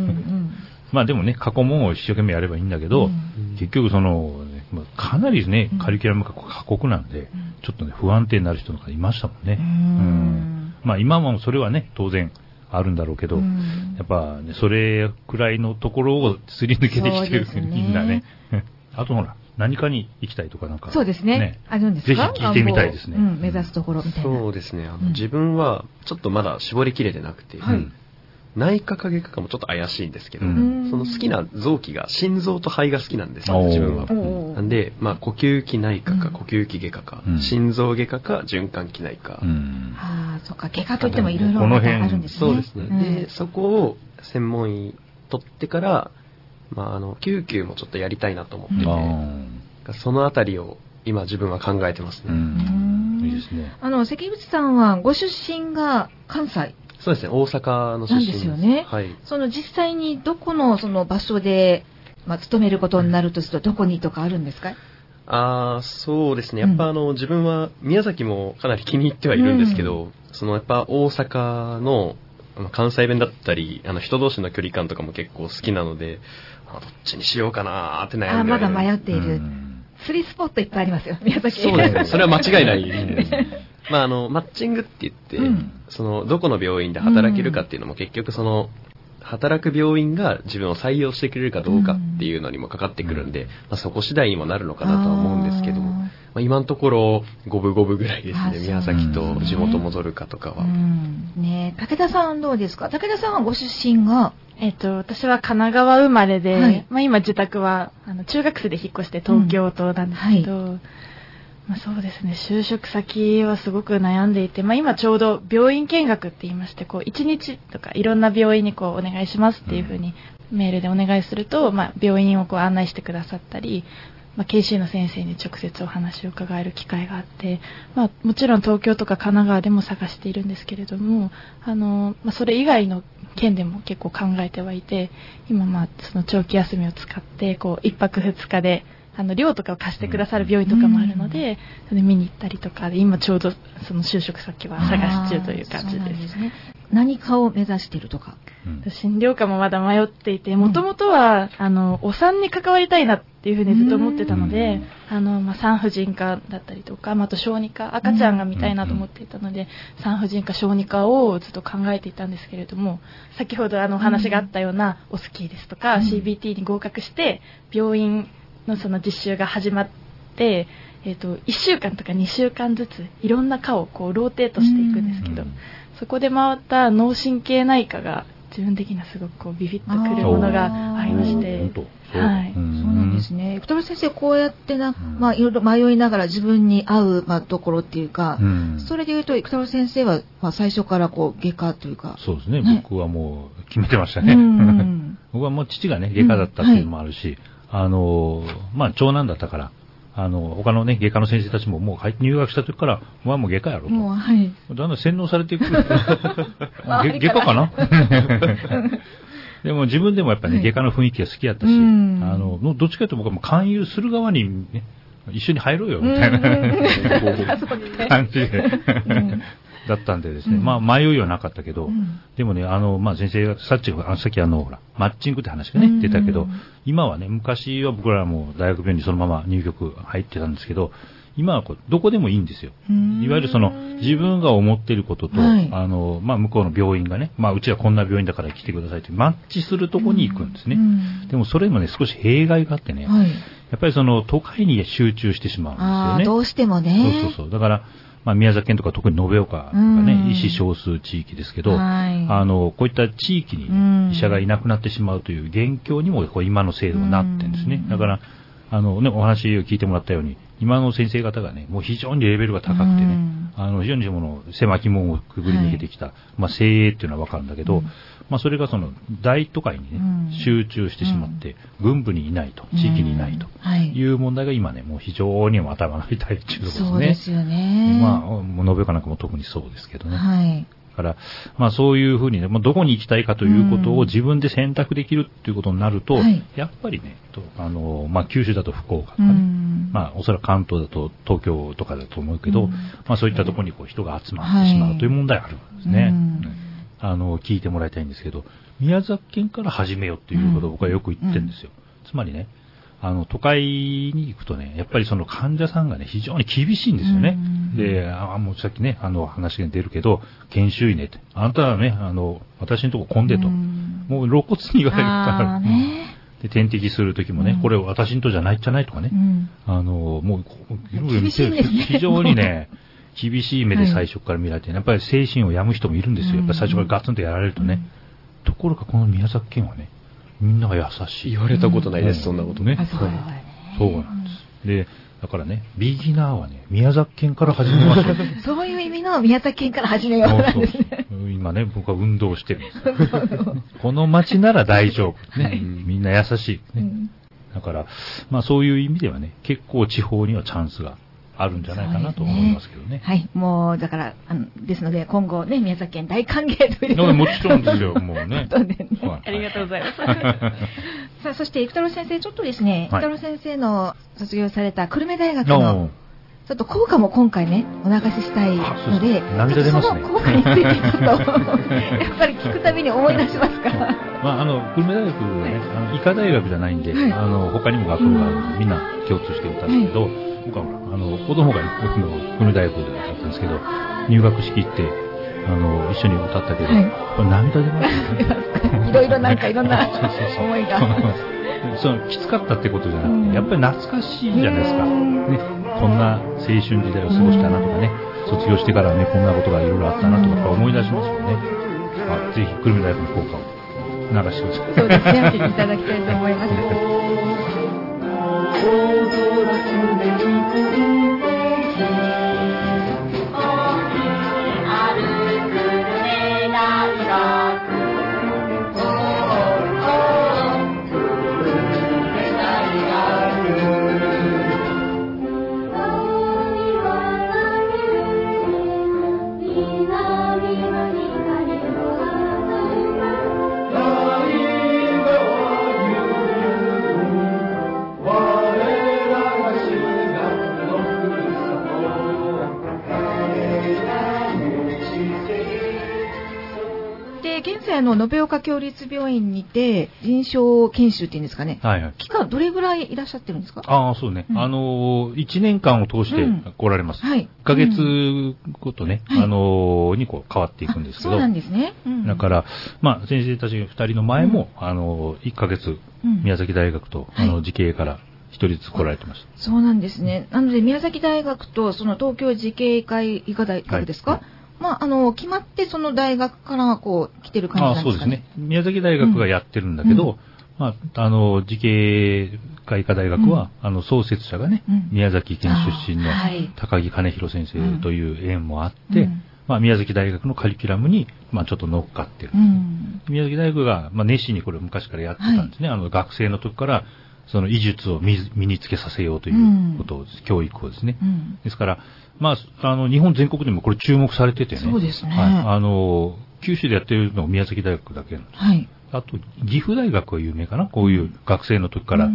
まあでもね、過去問を一生懸命やればいいんだけど、うん、結局その、かなりね、カリキュラムが過酷なんで、うん、 ちょっとね、不安定になる人とかいましたもんね。うん。まあ今もそれはね、当然あるんだろうけど、やっぱね、それくらいのところをすり抜けてきてる、ね、みんなね。あとほら、何かに行きたいとかなんか。 そうですね。ねあるんですか？ ぜひ聞いてみたいですね。 うん、目指すところみたいな。 そうですね。あの、うん、自分はちょっとまだ絞りきれてなくて、はい、内科か外科かもちょっと怪しいんですけど、うん、その好きな臓器が心臓と肺が好きなんですよ、自分は。なんで、まあ、呼吸器内科か呼吸器外科か、うん、心臓外科か循環器内科。 うん、ああ、そっか、外科といってもいろいろあるんですね。 そうですね。うん、で、そこを専門医取ってから、まあ、あの、救急もちょっとやりたいなと思ってて、そのあたりを今自分は考えてますね。うん、 いいですね。 あの、関口さんはご出身が関西。 そうですね、大阪の出身です。 なんですよね。 はい。 その実際にどこのその場所で、まあ、勤めることになるとするとどこにとかあるんですか？ ああ、そうですね。やっぱあの、うん、自分は宮崎もかなり気に入ってはいるんですけど、うん、そのやっぱ大阪の関西弁だったり、あの人同士の距離感とかも結構好きなので、どっちにしようかなーって悩んであまだ迷っている。スリースポットいっぱいありますよ、宮崎。 そうですね。それは間違いない。まああのマッチングって言って、うん、そのどこの病院で働けるかっていうのも結局その働く病院が自分を採用してくれるかどうかっていうのにもかかってくるんで、うん、まあ、そこ次第にもなるのかなとは思うんですけども、まあ、今のところ五分五分ぐらいですね。宮崎と地元戻るかとかは。 うんね、武田さんどうですか？武田さんはご出身がえっと、私は神奈川生まれで、はい、まあ、今自宅はあの中学生で引っ越して東京都なんですけど、うんはい、まあ、そうですね、就職先はすごく悩んでいて、まあ、今ちょうど病院見学って言いまして、こういちにちとかいろんな病院にこうお願いしますっていうふうにメールでお願いすると、まあ、病院をこう案内してくださったり、まあ、ケーシー の先生に直接お話を伺える機会があって、まあ、もちろん東京とか神奈川でも探しているんですけれども、あの、まあ、それ以外の県でも結構考えてはいて、今まあその長期休みを使ってこういっぱくふつかであの寮とかを貸してくださる病院とかもあるので、それ見に行ったりとかで、今ちょうどその就職先は探し中という感じです。ですね。 何かを目指しているとか。 うん、診療科もまだ迷っていて、もともとはあのお産に関わりたいなっていうふうにずっと思ってたので、あのまあ、産婦人科だったりとか、まあ、あと小児科、赤ちゃんが見たいなと思っていたので、産婦人科、小児科をずっと考えていたんですけれども、先ほどあのお話があったようなオスキーですとか、うん、シービーティー に合格して病院のその実習が始まって、えーと、いっしゅうかんとかにしゅうかんずついろんな科をこうローテートしていくんですけど、うん、そこで回った脳神経内科が自分的にはすごくこうビビッとくるものがありまして、 はい、そうなんですね。北村先生、こうやってな、まあ、いろいろ迷いながら自分に合う、まあ、ところっていうか、うん、それでいうと北村先生は、まあ、最初からこう外科というか、 そうですね、ね、僕はもう決めてましたね。うん、僕はもう父がね外科だったっていうのもあるし、うんはい、あのまあ長男だったから。あの他のね外科の先生たちももう入学した時からお前も外科やろと、もう、はい、だんだん洗脳されていく外科かなでも自分でもやっぱりね、はい、外科の雰囲気が好きやったし、あのどっちかというと僕はもう勧誘する側に、ね、一緒に入ろうよみたいな感じでだったんでですね、うん、まあ迷いはなかったけど、うん、でもね、あの、まあ先生が、さっき、さっきあの、ほら、マッチングって話がね、出たけど、今はね、昔は僕らも大学病院にそのまま入局入ってたんですけど、今はこうどこでもいいんですよ。いわゆるその、自分が思っていることと、はい、あの、まあ向こうの病院がね、まあうちはこんな病院だから来てくださいってマッチするとこに行くんですね。でもそれもね、少し弊害があってね、はい、やっぱりその都会に集中してしまうんですよね。 どうしてもね。 そうそうそう。だから、まあ、宮崎県とか特に延岡とかね、医師少数地域ですけど、はい、あの、こういった地域に、ね、医者がいなくなってしまうという現況にもこう今の制度がなってるんですね。だから、あのね、お話を聞いてもらったように、今の先生方がね、もう非常にレベルが高くてね、あの、非常にもの狭き門をくぐり抜けてきた、はい、まあ、精鋭っていうのはわかるんだけど、うん、まあ、それがその大都会にね、うん、集中してしまって、うん、軍部にいないと、地域にいないという問題が今ね、もう非常に頭の痛いというところですね。 そうですよね。 まあ、もう延岡なんかも特にそうですけどね。はい。だから、まあそういうふうにね、まあ、どこに行きたいかということを自分で選択できるっていうことになると、はい、やっぱりね、とあの、まあ九州だと福岡とかね、まあおそらく関東だと東京とかだと思うけど、まあそういったところにこう人が集まってしまうという問題があるんですね。あの、聞いてもらいたいんですけど、宮崎県から始めようっていうことを僕はよく言ってるんですよ。つまりね、 あの、都会に行くとね、やっぱりその患者さんがね、非常に厳しいんですよね。で、あ、もうさっきね、あの、話が出るけど、研修医ねって。あんたはね、あの、私のとこ混んでと。もう露骨に言われるから。ね、で、点滴するときもね、うん、これ私のとじゃないじゃないとかね。うん、あの、もう、いろいろ見てる、ね、非常にね、厳しい目で最初から見られて、やっぱり精神を病む人もいるんですよ。やっぱり最初からガツンとやられるとね。うん、ところがこの宮崎県はね、みんなが優しい。 言われたことないです、うん、そんなことね。 そうなんです。で、だからね、ビギナーはね、宮崎県から始めましょう。 そういう意味の宮崎県から始めようなんですね。そうそう今ね、僕は運動してるんですよ。この町なら大丈夫。ね、みんな優しい、ねうん。だから、まあそういう意味ではね、結構地方にはチャンスがあるんじゃないかなと思いますけどね。ねはい。もう、だから、あの、ですので、今後ね、宮崎県大歓迎という。 もちろんですよ、もうね。 ねはい、ありがとうございます。さあ、そして、生太郎先生、ちょっとですね、生太郎先生の卒業された久留米大学の、ちょっと効果も今回ね、お流ししたいので、 涙出ますね。 その効果についてちょっと、やっぱり聞くたびに思い出しますから。 まあ、あの、久留米大学はね、あの医科大学じゃないんで、はい、あの、他にも学部があるんで、みんな共通していたんですけど、はい、僕はあの、子供が僕の久留米大学だったんですけど、入学式行って、あの、一緒に歌ったけど、はい、これ涙出ますね。いろいろなんかいろんな思いが。 そのきつかったってことじゃなくて、やっぱり懐かしいじゃないですか。ね、こんな青春時代を過ごしたなとかね、卒業してからね、こんなことがいろいろあったなとか思い出しますよね。まあ、ぜひ、久留米大学の効果を流してください。 そうですね、やっていただきたいと思います。あの延岡共立病院にて臨床研修っていうんですかね、はいはい、期間どれぐらいいらっしゃってるんですか？ ああ、そうね、うん、あのいちねんかんを通して来られます、うんはい、いっかげつごとね、うん、あのにこう変わっていくんですけど、 そうなんですね、うん、 だからまあ先生たちふたりの前も、うん、あのいっかげつ宮崎大学と、うん、あの慈恵からひとりずつ来られてました。 そうなんですね。なので宮崎大学とその東京慈恵会医科大学ですか、はいはい、まあ、あの決まってその大学からこう来てる感じなんですかね。ああ、そうですね。 宮崎大学がやってるんだけど、うんまあ、あの慈恵会医科大学は、うん、あの創設者がね、うん、宮崎県出身の高木兼弘先生という縁もあって、うんまあ、宮崎大学のカリキュラムに、まあ、ちょっと乗っかってる、うん、宮崎大学が、まあ、熱心にこれ昔からやってたんですね、はい、あの学生の時からその医術を身につけさせようということを、うん、教育をですね、うん、ですからまあ、あの、日本全国でもこれ注目されててね。 そうですね。 はい。あの、九州でやってるのは宮崎大学だけなんです。はい。あと、岐阜大学は有名かな。こういう学生の時から、うん、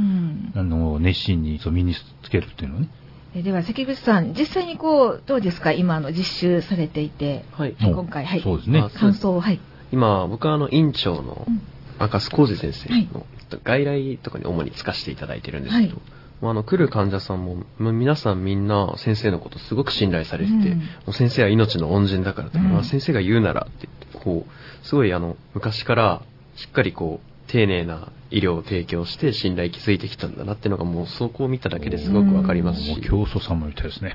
あの、熱心にそう身につけるっていうのはね。 えでは、関口さん、実際にこう、どうですか今、の、実習されていて。 はい。 今回、はい。 そうですね。 感想を、はい。 今、僕はあの、院長の赤須浩二先生の外来とかに主につかせていただいてるんですけど、はいあの来る患者さんも皆さんみんな先生のことすごく信頼されてて、うん、もう先生は命の恩人だからとか、うんまあ、先生が言うならって言ってこうすごいあの昔からしっかりこう丁寧な医療を提供して信頼築いてきたんだなっていうのがもうそこを見ただけですごくわかりますし、 もう教祖様みたいですね。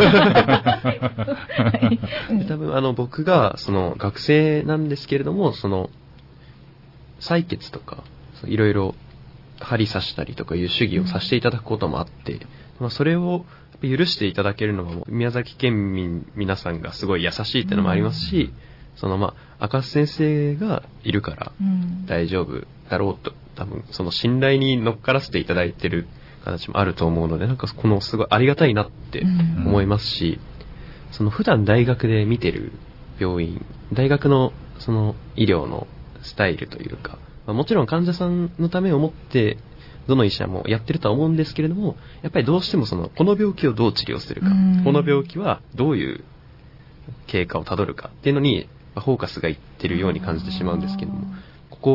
多分あの僕がその学生なんですけれどもその採血とかいろいろ針刺したりとかいう主義をさせていただくこともあって、まあ、それを許していただけるのが宮崎県民皆さんがすごい優しいっていうのもありますし、そのまあ赤須先生がいるから大丈夫だろうと多分その信頼に乗っからせていただいてる形もあると思うのでなんかこのすごいありがたいなって思いますし、その普段大学で見てる病院大学のその医療のスタイルというかもちろん患者さんのためを思ってどの医者もやってるとは思うんですけれどもやっぱりどうしてもそのこの病気をどう治療するかこの病気はどういう経過をたどるかっていうのにフォーカスがいってるように感じてしまうんですけどもここは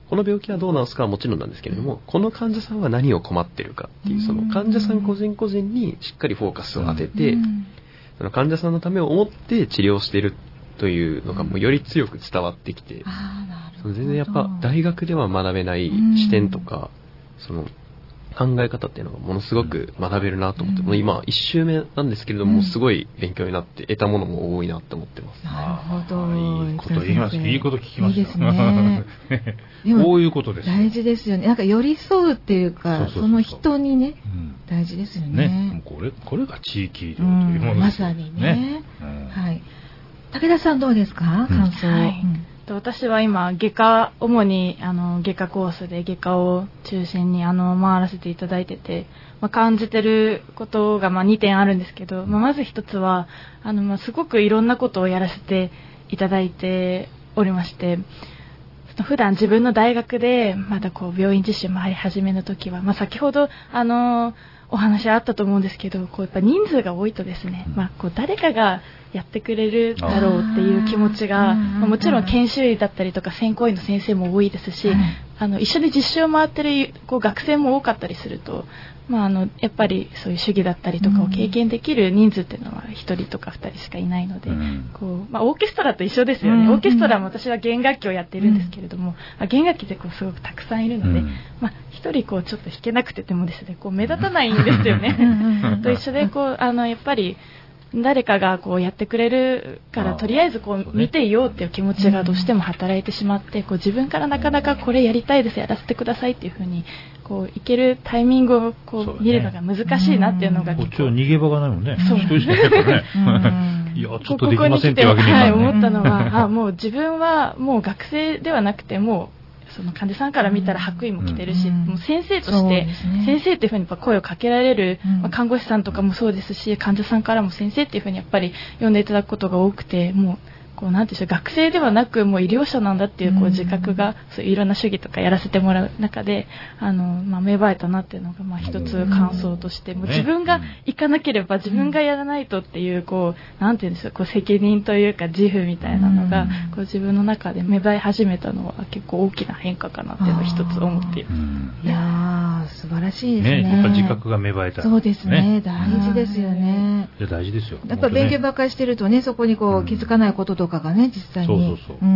この病気はどう治すかはもちろんなんですけれども、この患者さんは何を困ってるかっていう、その患者さん個人個人にしっかりフォーカスを当てて、その患者さんのためを思って治療しているというのがもうより強く伝わってきて、その全然やっぱ大学では学べない視点とか、その考え方っていうのがものすごく学べるなと思って、もう今一周目なんですけれども、すごい勉強になって得たものも多いなと思ってます。 なるほど。 いいこと言います。いいこと聞きました。 いいですね。 こういうことです。 大事ですよね。なんか寄り添うっていうか、その人にね、大事ですよね。 ね、これこれが地域医療というものです。 まさにね。はい。武田さんどうですか？感想。 私は今外科主にあの外科コースで外科を中心にあの回らせていただいてて、まあ、感じてることがまあにてんあるんですけど、まあ、まず一つはあのまあすごくいろんなことをやらせていただいておりまして、普段自分の大学でまだこう病院実習回り始めの時は、まあ、先ほどあのお話あったと思うんですけど、こうやっぱ人数が多いとですね、まあ、こう誰かがやってくれるだろうっていう気持ちが、まあ、もちろん研修医だったりとか専攻医の先生も多いですし、あの一緒に実習を回ってるこう学生も多かったりすると、まあ、あのやっぱりそういう主義だったりとかを経験できる人数っていうのはひとりとかふたりしかいないので、こうまあ、オーケストラと一緒ですよね。オーケストラも私は弦楽器をやっているんですけれども、弦楽器ってこうすごくたくさんいるので、まあ、ひとりこうちょっと弾けなくててもですね、こう目立たないんですよね。と一緒でこうあのやっぱり誰かがこうやってくれるからとりあえずこう見ていようっていう気持ちがどうしても働いてしまって、こう自分からなかなかこれやりたいです、やらせてくださいっていう風にこういけるタイミングをこう見るのが難しいなっていうのがこっちは逃げ場がないもんね。一人しかいないからね。いやちょっとできませんってわけにいかない。 はい、思ったのはあもう自分はもう学生ではなくてもうその患者さんから見たら白衣も着てるし、うん、もう先生として、ね、先生っていうふうに声をかけられる、うんまあ、看護師さんとかもそうですし、患者さんからも先生っていうふうにやっぱり呼んでいただくことが多くて、もうこうなんていうんでしょう、学生ではなくもう医療者なんだっていうこう自覚が、うん、そういういろんな主義とかやらせてもらう中であの、まあ、芽生えたなっていうのがまあ一つ感想として、もう自分が行かなければ自分がやらないとっていうこうなんていうんでしょう、こう責任というか自負みたいなのが、うん、こう自分の中で芽生え始めたのは結構大きな変化かなっていうのを一つ思っています。うん、 いやー素晴らしいですね。 ね、やっぱ自覚が芽生えた、ね。 そうですね、大事ですよね。 いや大事ですよ。 やっぱ勉強ばっかりしてるとね、そこにこう気づかないこととかがね実際に。 そうそうそう、うん、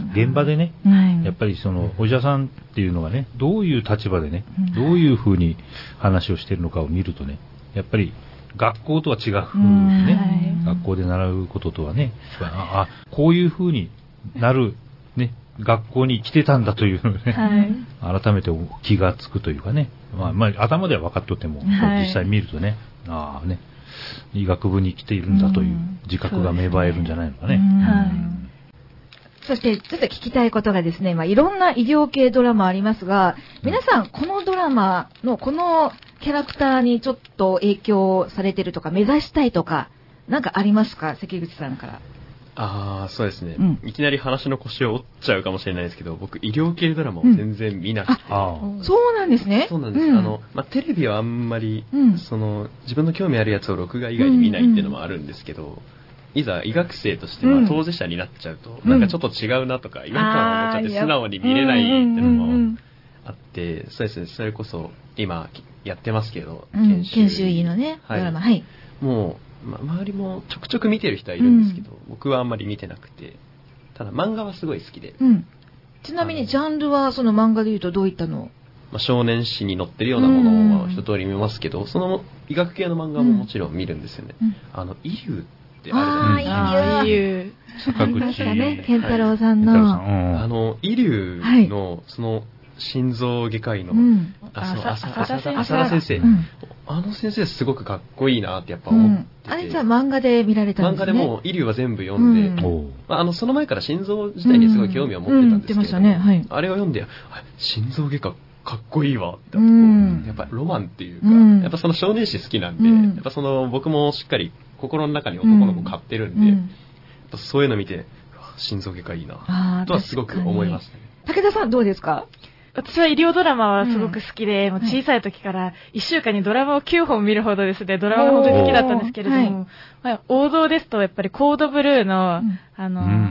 現場でね、うん、やっぱりそのお医者さんっていうのがね、どういう立場でね、うん、どういうふうに話をしているのかを見るとね、やっぱり学校とは違うふうにね、うん、学校で習うこととはね、ああこういうふうになるね、学校に来てたんだというのね、はい、改めて気がつくというかね、まあ、まあ頭では分かっとっても、はい、実際見るとね、ああね、医学部に来ているんだという自覚が芽生えるんじゃないのかね。うんはいそしてちょっと聞きたいことがですね、まあ、いろんな医療系ドラマありますが、皆さんこのドラマのこのキャラクターにちょっと影響されてるとか目指したいとかなんかありますか？関口さんから。 ああそうですね、うん、いきなり話の腰を折っちゃうかもしれないですけど、僕医療系ドラマを全然見なくて、うん、 あそうなんですね。 そうなんです、うん、あのまあ、テレビはあんまり、うん、その自分の興味あるやつを録画以外に見ないっていうのもあるんですけど、うんうんいざ医学生としては当事者になっちゃうと、うん、なんかちょっと違うなとか違和感を持っちゃって素直に見れないっていうのもあって、そうですね、それこそ今やってますけど、 うん、研修、研修医のね、 はい、 ドラマ、はい、 もう、ま、周りもちょくちょく見てる人はいるんですけど、うん、僕はあんまり見てなくて、ただ漫画はすごい好きで、 うん、ちなみにジャンルはその漫画でいうとどういったの？ まあ、少年誌に載ってるようなものを一通り見ますけど、その医学系の漫画ももちろん見るんですよね。うん、あの医流あるじゃないですか。 ああ、いいね。健太郎さんの。 あの、医流の、その、心臓外科医の、浅田先生。あの先生すごくかっこいいなってやっぱ思ってて。 あれじゃあ漫画で見られたんですね。 漫画でも医流は全部読んで、あの、その前から心臓自体にすごい興味を持ってたんですけど、あれを読んで、心臓外科かっこいいわって、やっぱロマンっていうか、やっぱその少年誌好きなんで、やっぱその僕もしっかり心の中に男の子飼ってるんで、うん、そういうの見て心臓外科いいなとはすごく思いましたね。 武田さんどうですか？ 私は医療ドラマはすごく好きで、うん、もう小さい時からいっしゅうかんにドラマをきゅうほん見るほどですね、ドラマが本当に好きだったんですけれども、はいまあ、王道ですとやっぱりコードブルーの、うん、あの、うん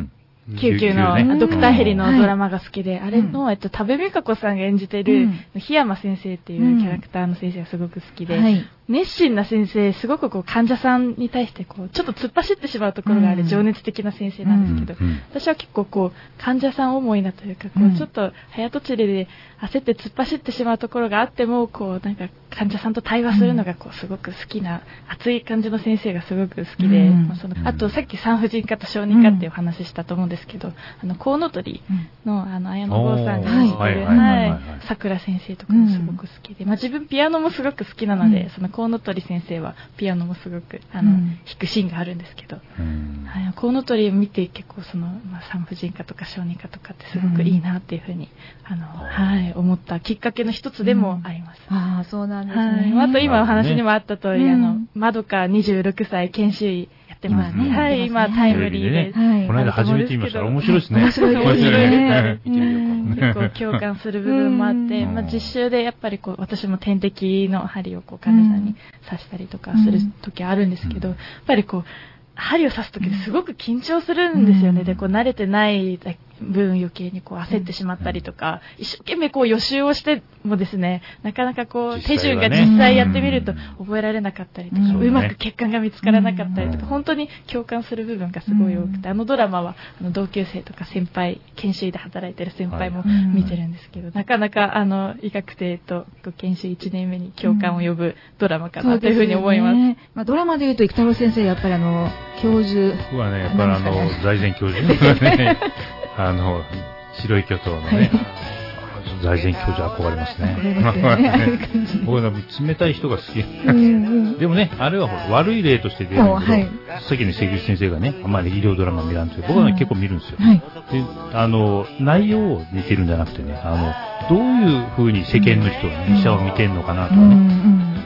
救急の、ね、ドクターヘリのドラマが好きで、はい、あれの、えっと、多部未華子さんが演じてる、うん、檜山先生っていうキャラクターの先生がすごく好きで、はい、熱心な先生、すごくこう患者さんに対してこうちょっと突っ走ってしまうところがある情熱的な先生なんですけど、うん、私は結構こう患者さん思いなというか、こうちょっと早とちりで焦って突っ走ってしまうところがあっても、こうなんか患者さんと対話するのがこうすごく好きな、熱い感じの先生がすごく好きで、うんまあ、そのあとさっき産婦人科と小児科っていう話したと思うんですけど、あのコウノトリのあの綾野剛さんが演じてるさくら先生とかもすごく好きで、まあ、自分ピアノもすごく好きなので、うん、そのコウノトリ先生はピアノもすごくあの、うん、弾くシーンがあるんですけど、うん、はい、コウノトリを見て結構その、まあ、産婦人科とか小児科とかってすごくいいなっていうふうに、あの、はい、思ったきっかけの一つでもあります。 うん、ああ、そうなんですね。 はい、あと今お話にもあった通り、ね、あのまどかにじゅうろくさい研修医やってますね。はい、今タイムリーで、 はい、この間初めて見ましたら面白いですね。 面白いですね。 結構共感する部分もあって、まあ実習でやっぱりこう私も点滴の針をこう患者さんに刺したりとかする時あるんですけど、やっぱりこう針を刺す時ですごく緊張するんですよね。で、こう慣れてない分余計にこう焦ってしまったりとか、一生懸命こう予習をしてもですね、なかなかこう手順が実際やってみると覚えられなかったりとか、うまく血管が見つからなかったりとか、本当に共感する部分がすごい多くて、あのドラマはあの同級生とか先輩、研修医で働いてる先輩も見てるんですけど、なかなかあの医学生と研修いちねんめに共感を呼ぶドラマかなというふうに思います。ね、 まあ、ドラマでいうと生田郎先生やっぱりあの教授、 僕はねやっぱりあの財前教授がねあの白い巨頭のね、はい、財前教授憧れますね。僕は冷たい人が好き。うんうん、でもね、あれはほら悪い例として出るんだけど、はい、さっきの関口先生がね、あんまり医療ドラマ見らんと僕は、ね、結構見るんですよ。はい、で、あの内容を見てるんじゃなくてね、あのどういう風に世間の人が、ね、医者を見てんのかなとかね、うんうん、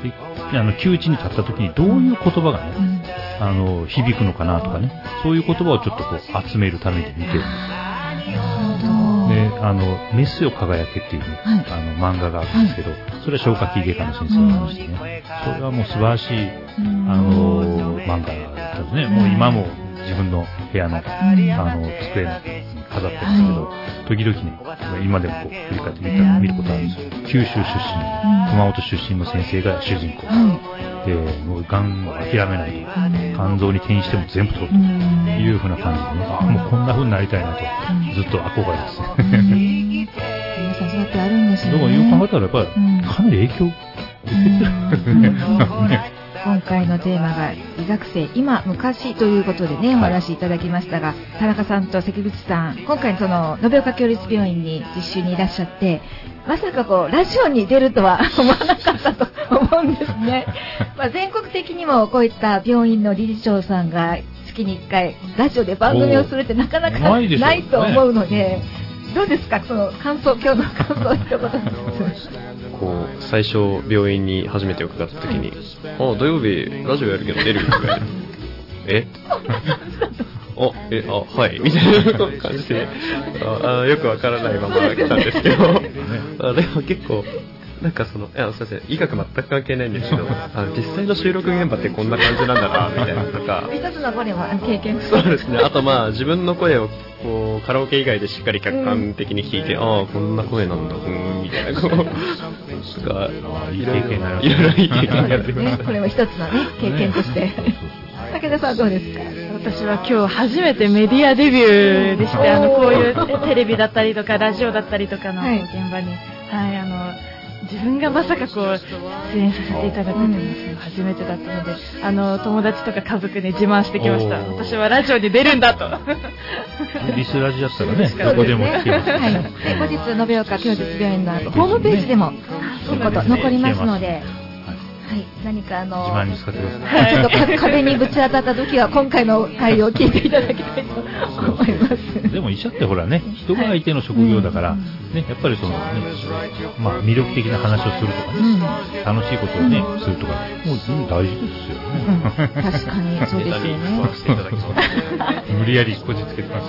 であの窮地に立った時にどういう言葉がね、うん、あの響くのかなとかね、そういう言葉をちょっとこう集めるために見てるんですよ。で、あのメスよ輝けっていう、ね、はい、あの漫画があるんですけど、それは消化器外科の先生の話でね、それはもう素晴らしいあの漫画だったんですね。もう今も自分の部屋のあの机に飾ってるんですけど、時々ね、今でもこう振り返って見た見ることあるんですよ。九州出身、熊本出身の先生が主人公で、もうがんを諦めないと、肝臓に転移しても全部取るというふうな感じでね、あ、もうこんな風になりたいなとずっと憧れですね。 皆さんそうやってあるんですよね。 でもよく考えたらやっぱりかなり影響を受けてるね。 今回のテーマが医学生今昔ということでね、お話しいただきましたが、田中さんと関口さん、今回その延岡共立病院に実習にいらっしゃって、まさかこうラジオに出るとは思わなかったと思うんですね。まあ全国的にもこういった病院の理事長さんが月にいっかいラジオで番組をするってなかなかないと思うので、どうですか、その感想、今日の感想一言。 こう最初病院に初めて伺った時に、あ、土曜日ラジオやるけど出るよとか言われて、えあ、え、あ、はいみたいな感じで、ああよくわからないまま来たんですけど、あでも結構なんかその、いや、すいません、医学全く関係ないんですけど、あの実際の収録現場ってこんな感じなんだなみたいなとか、 一つの声は経験。 そうですね。あとまあ自分の声をこうカラオケ以外でしっかり客観的に聞いて、うん、ああこんな声なんだ、ふーんみたいなこうとか、 いい経験になる。 いろいろいい経験になりました。 これも一つのね経験として。武田さんどうですか。 私は今日初めてメディアデビューでして、あのこういうテレビだったりとかラジオだったりとかの現場に、はい、はい、あの。自分がまさかこう出演させていただくというのは初めてだったので、あの友達とか家族に自慢してきました。私はラジオに出るんだと。 リスラジだったらね、どこでも聞けます、ね。はい。 後日延岡共立病院のホームページでもそういうこと残りますので。はい、何かあの自慢に使ってください。 ちょっと壁にぶち当たった時は今回の回を聞いていただきたいと思います。 でも医者ってほらね、人が相手の職業だから、ね、やっぱりそのね、まあ魅力的な話をするとかね、うん、楽しいことをね、うん、するとか、もう大事ですよね。 うん、確かにそうですよね。 無理やりこじつけてます。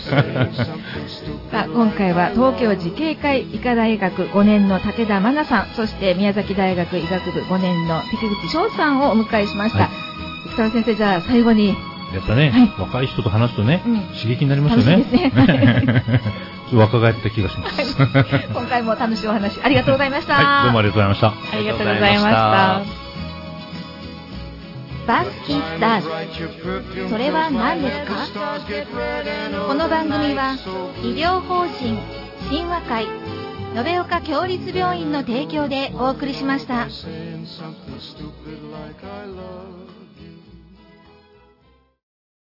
さあ今回は東京慈恵会医科大学ごねんの武田真奈さん、そして宮崎大学医学部ごねんの関口翔さんをお迎えしました。生田先生、じゃあ最後にやっぱね、はい、若い人と話すとね、うん、刺激になりますよね。 楽しいですね。 若返った気がします。 今回も楽しいお話ありがとうございました。 はい、どうもありがとうございました。 ありがとうございました。 バンスキースターズ、それは何ですか？この番組は医療法人親和会延岡共立病院の提供でお送りしました。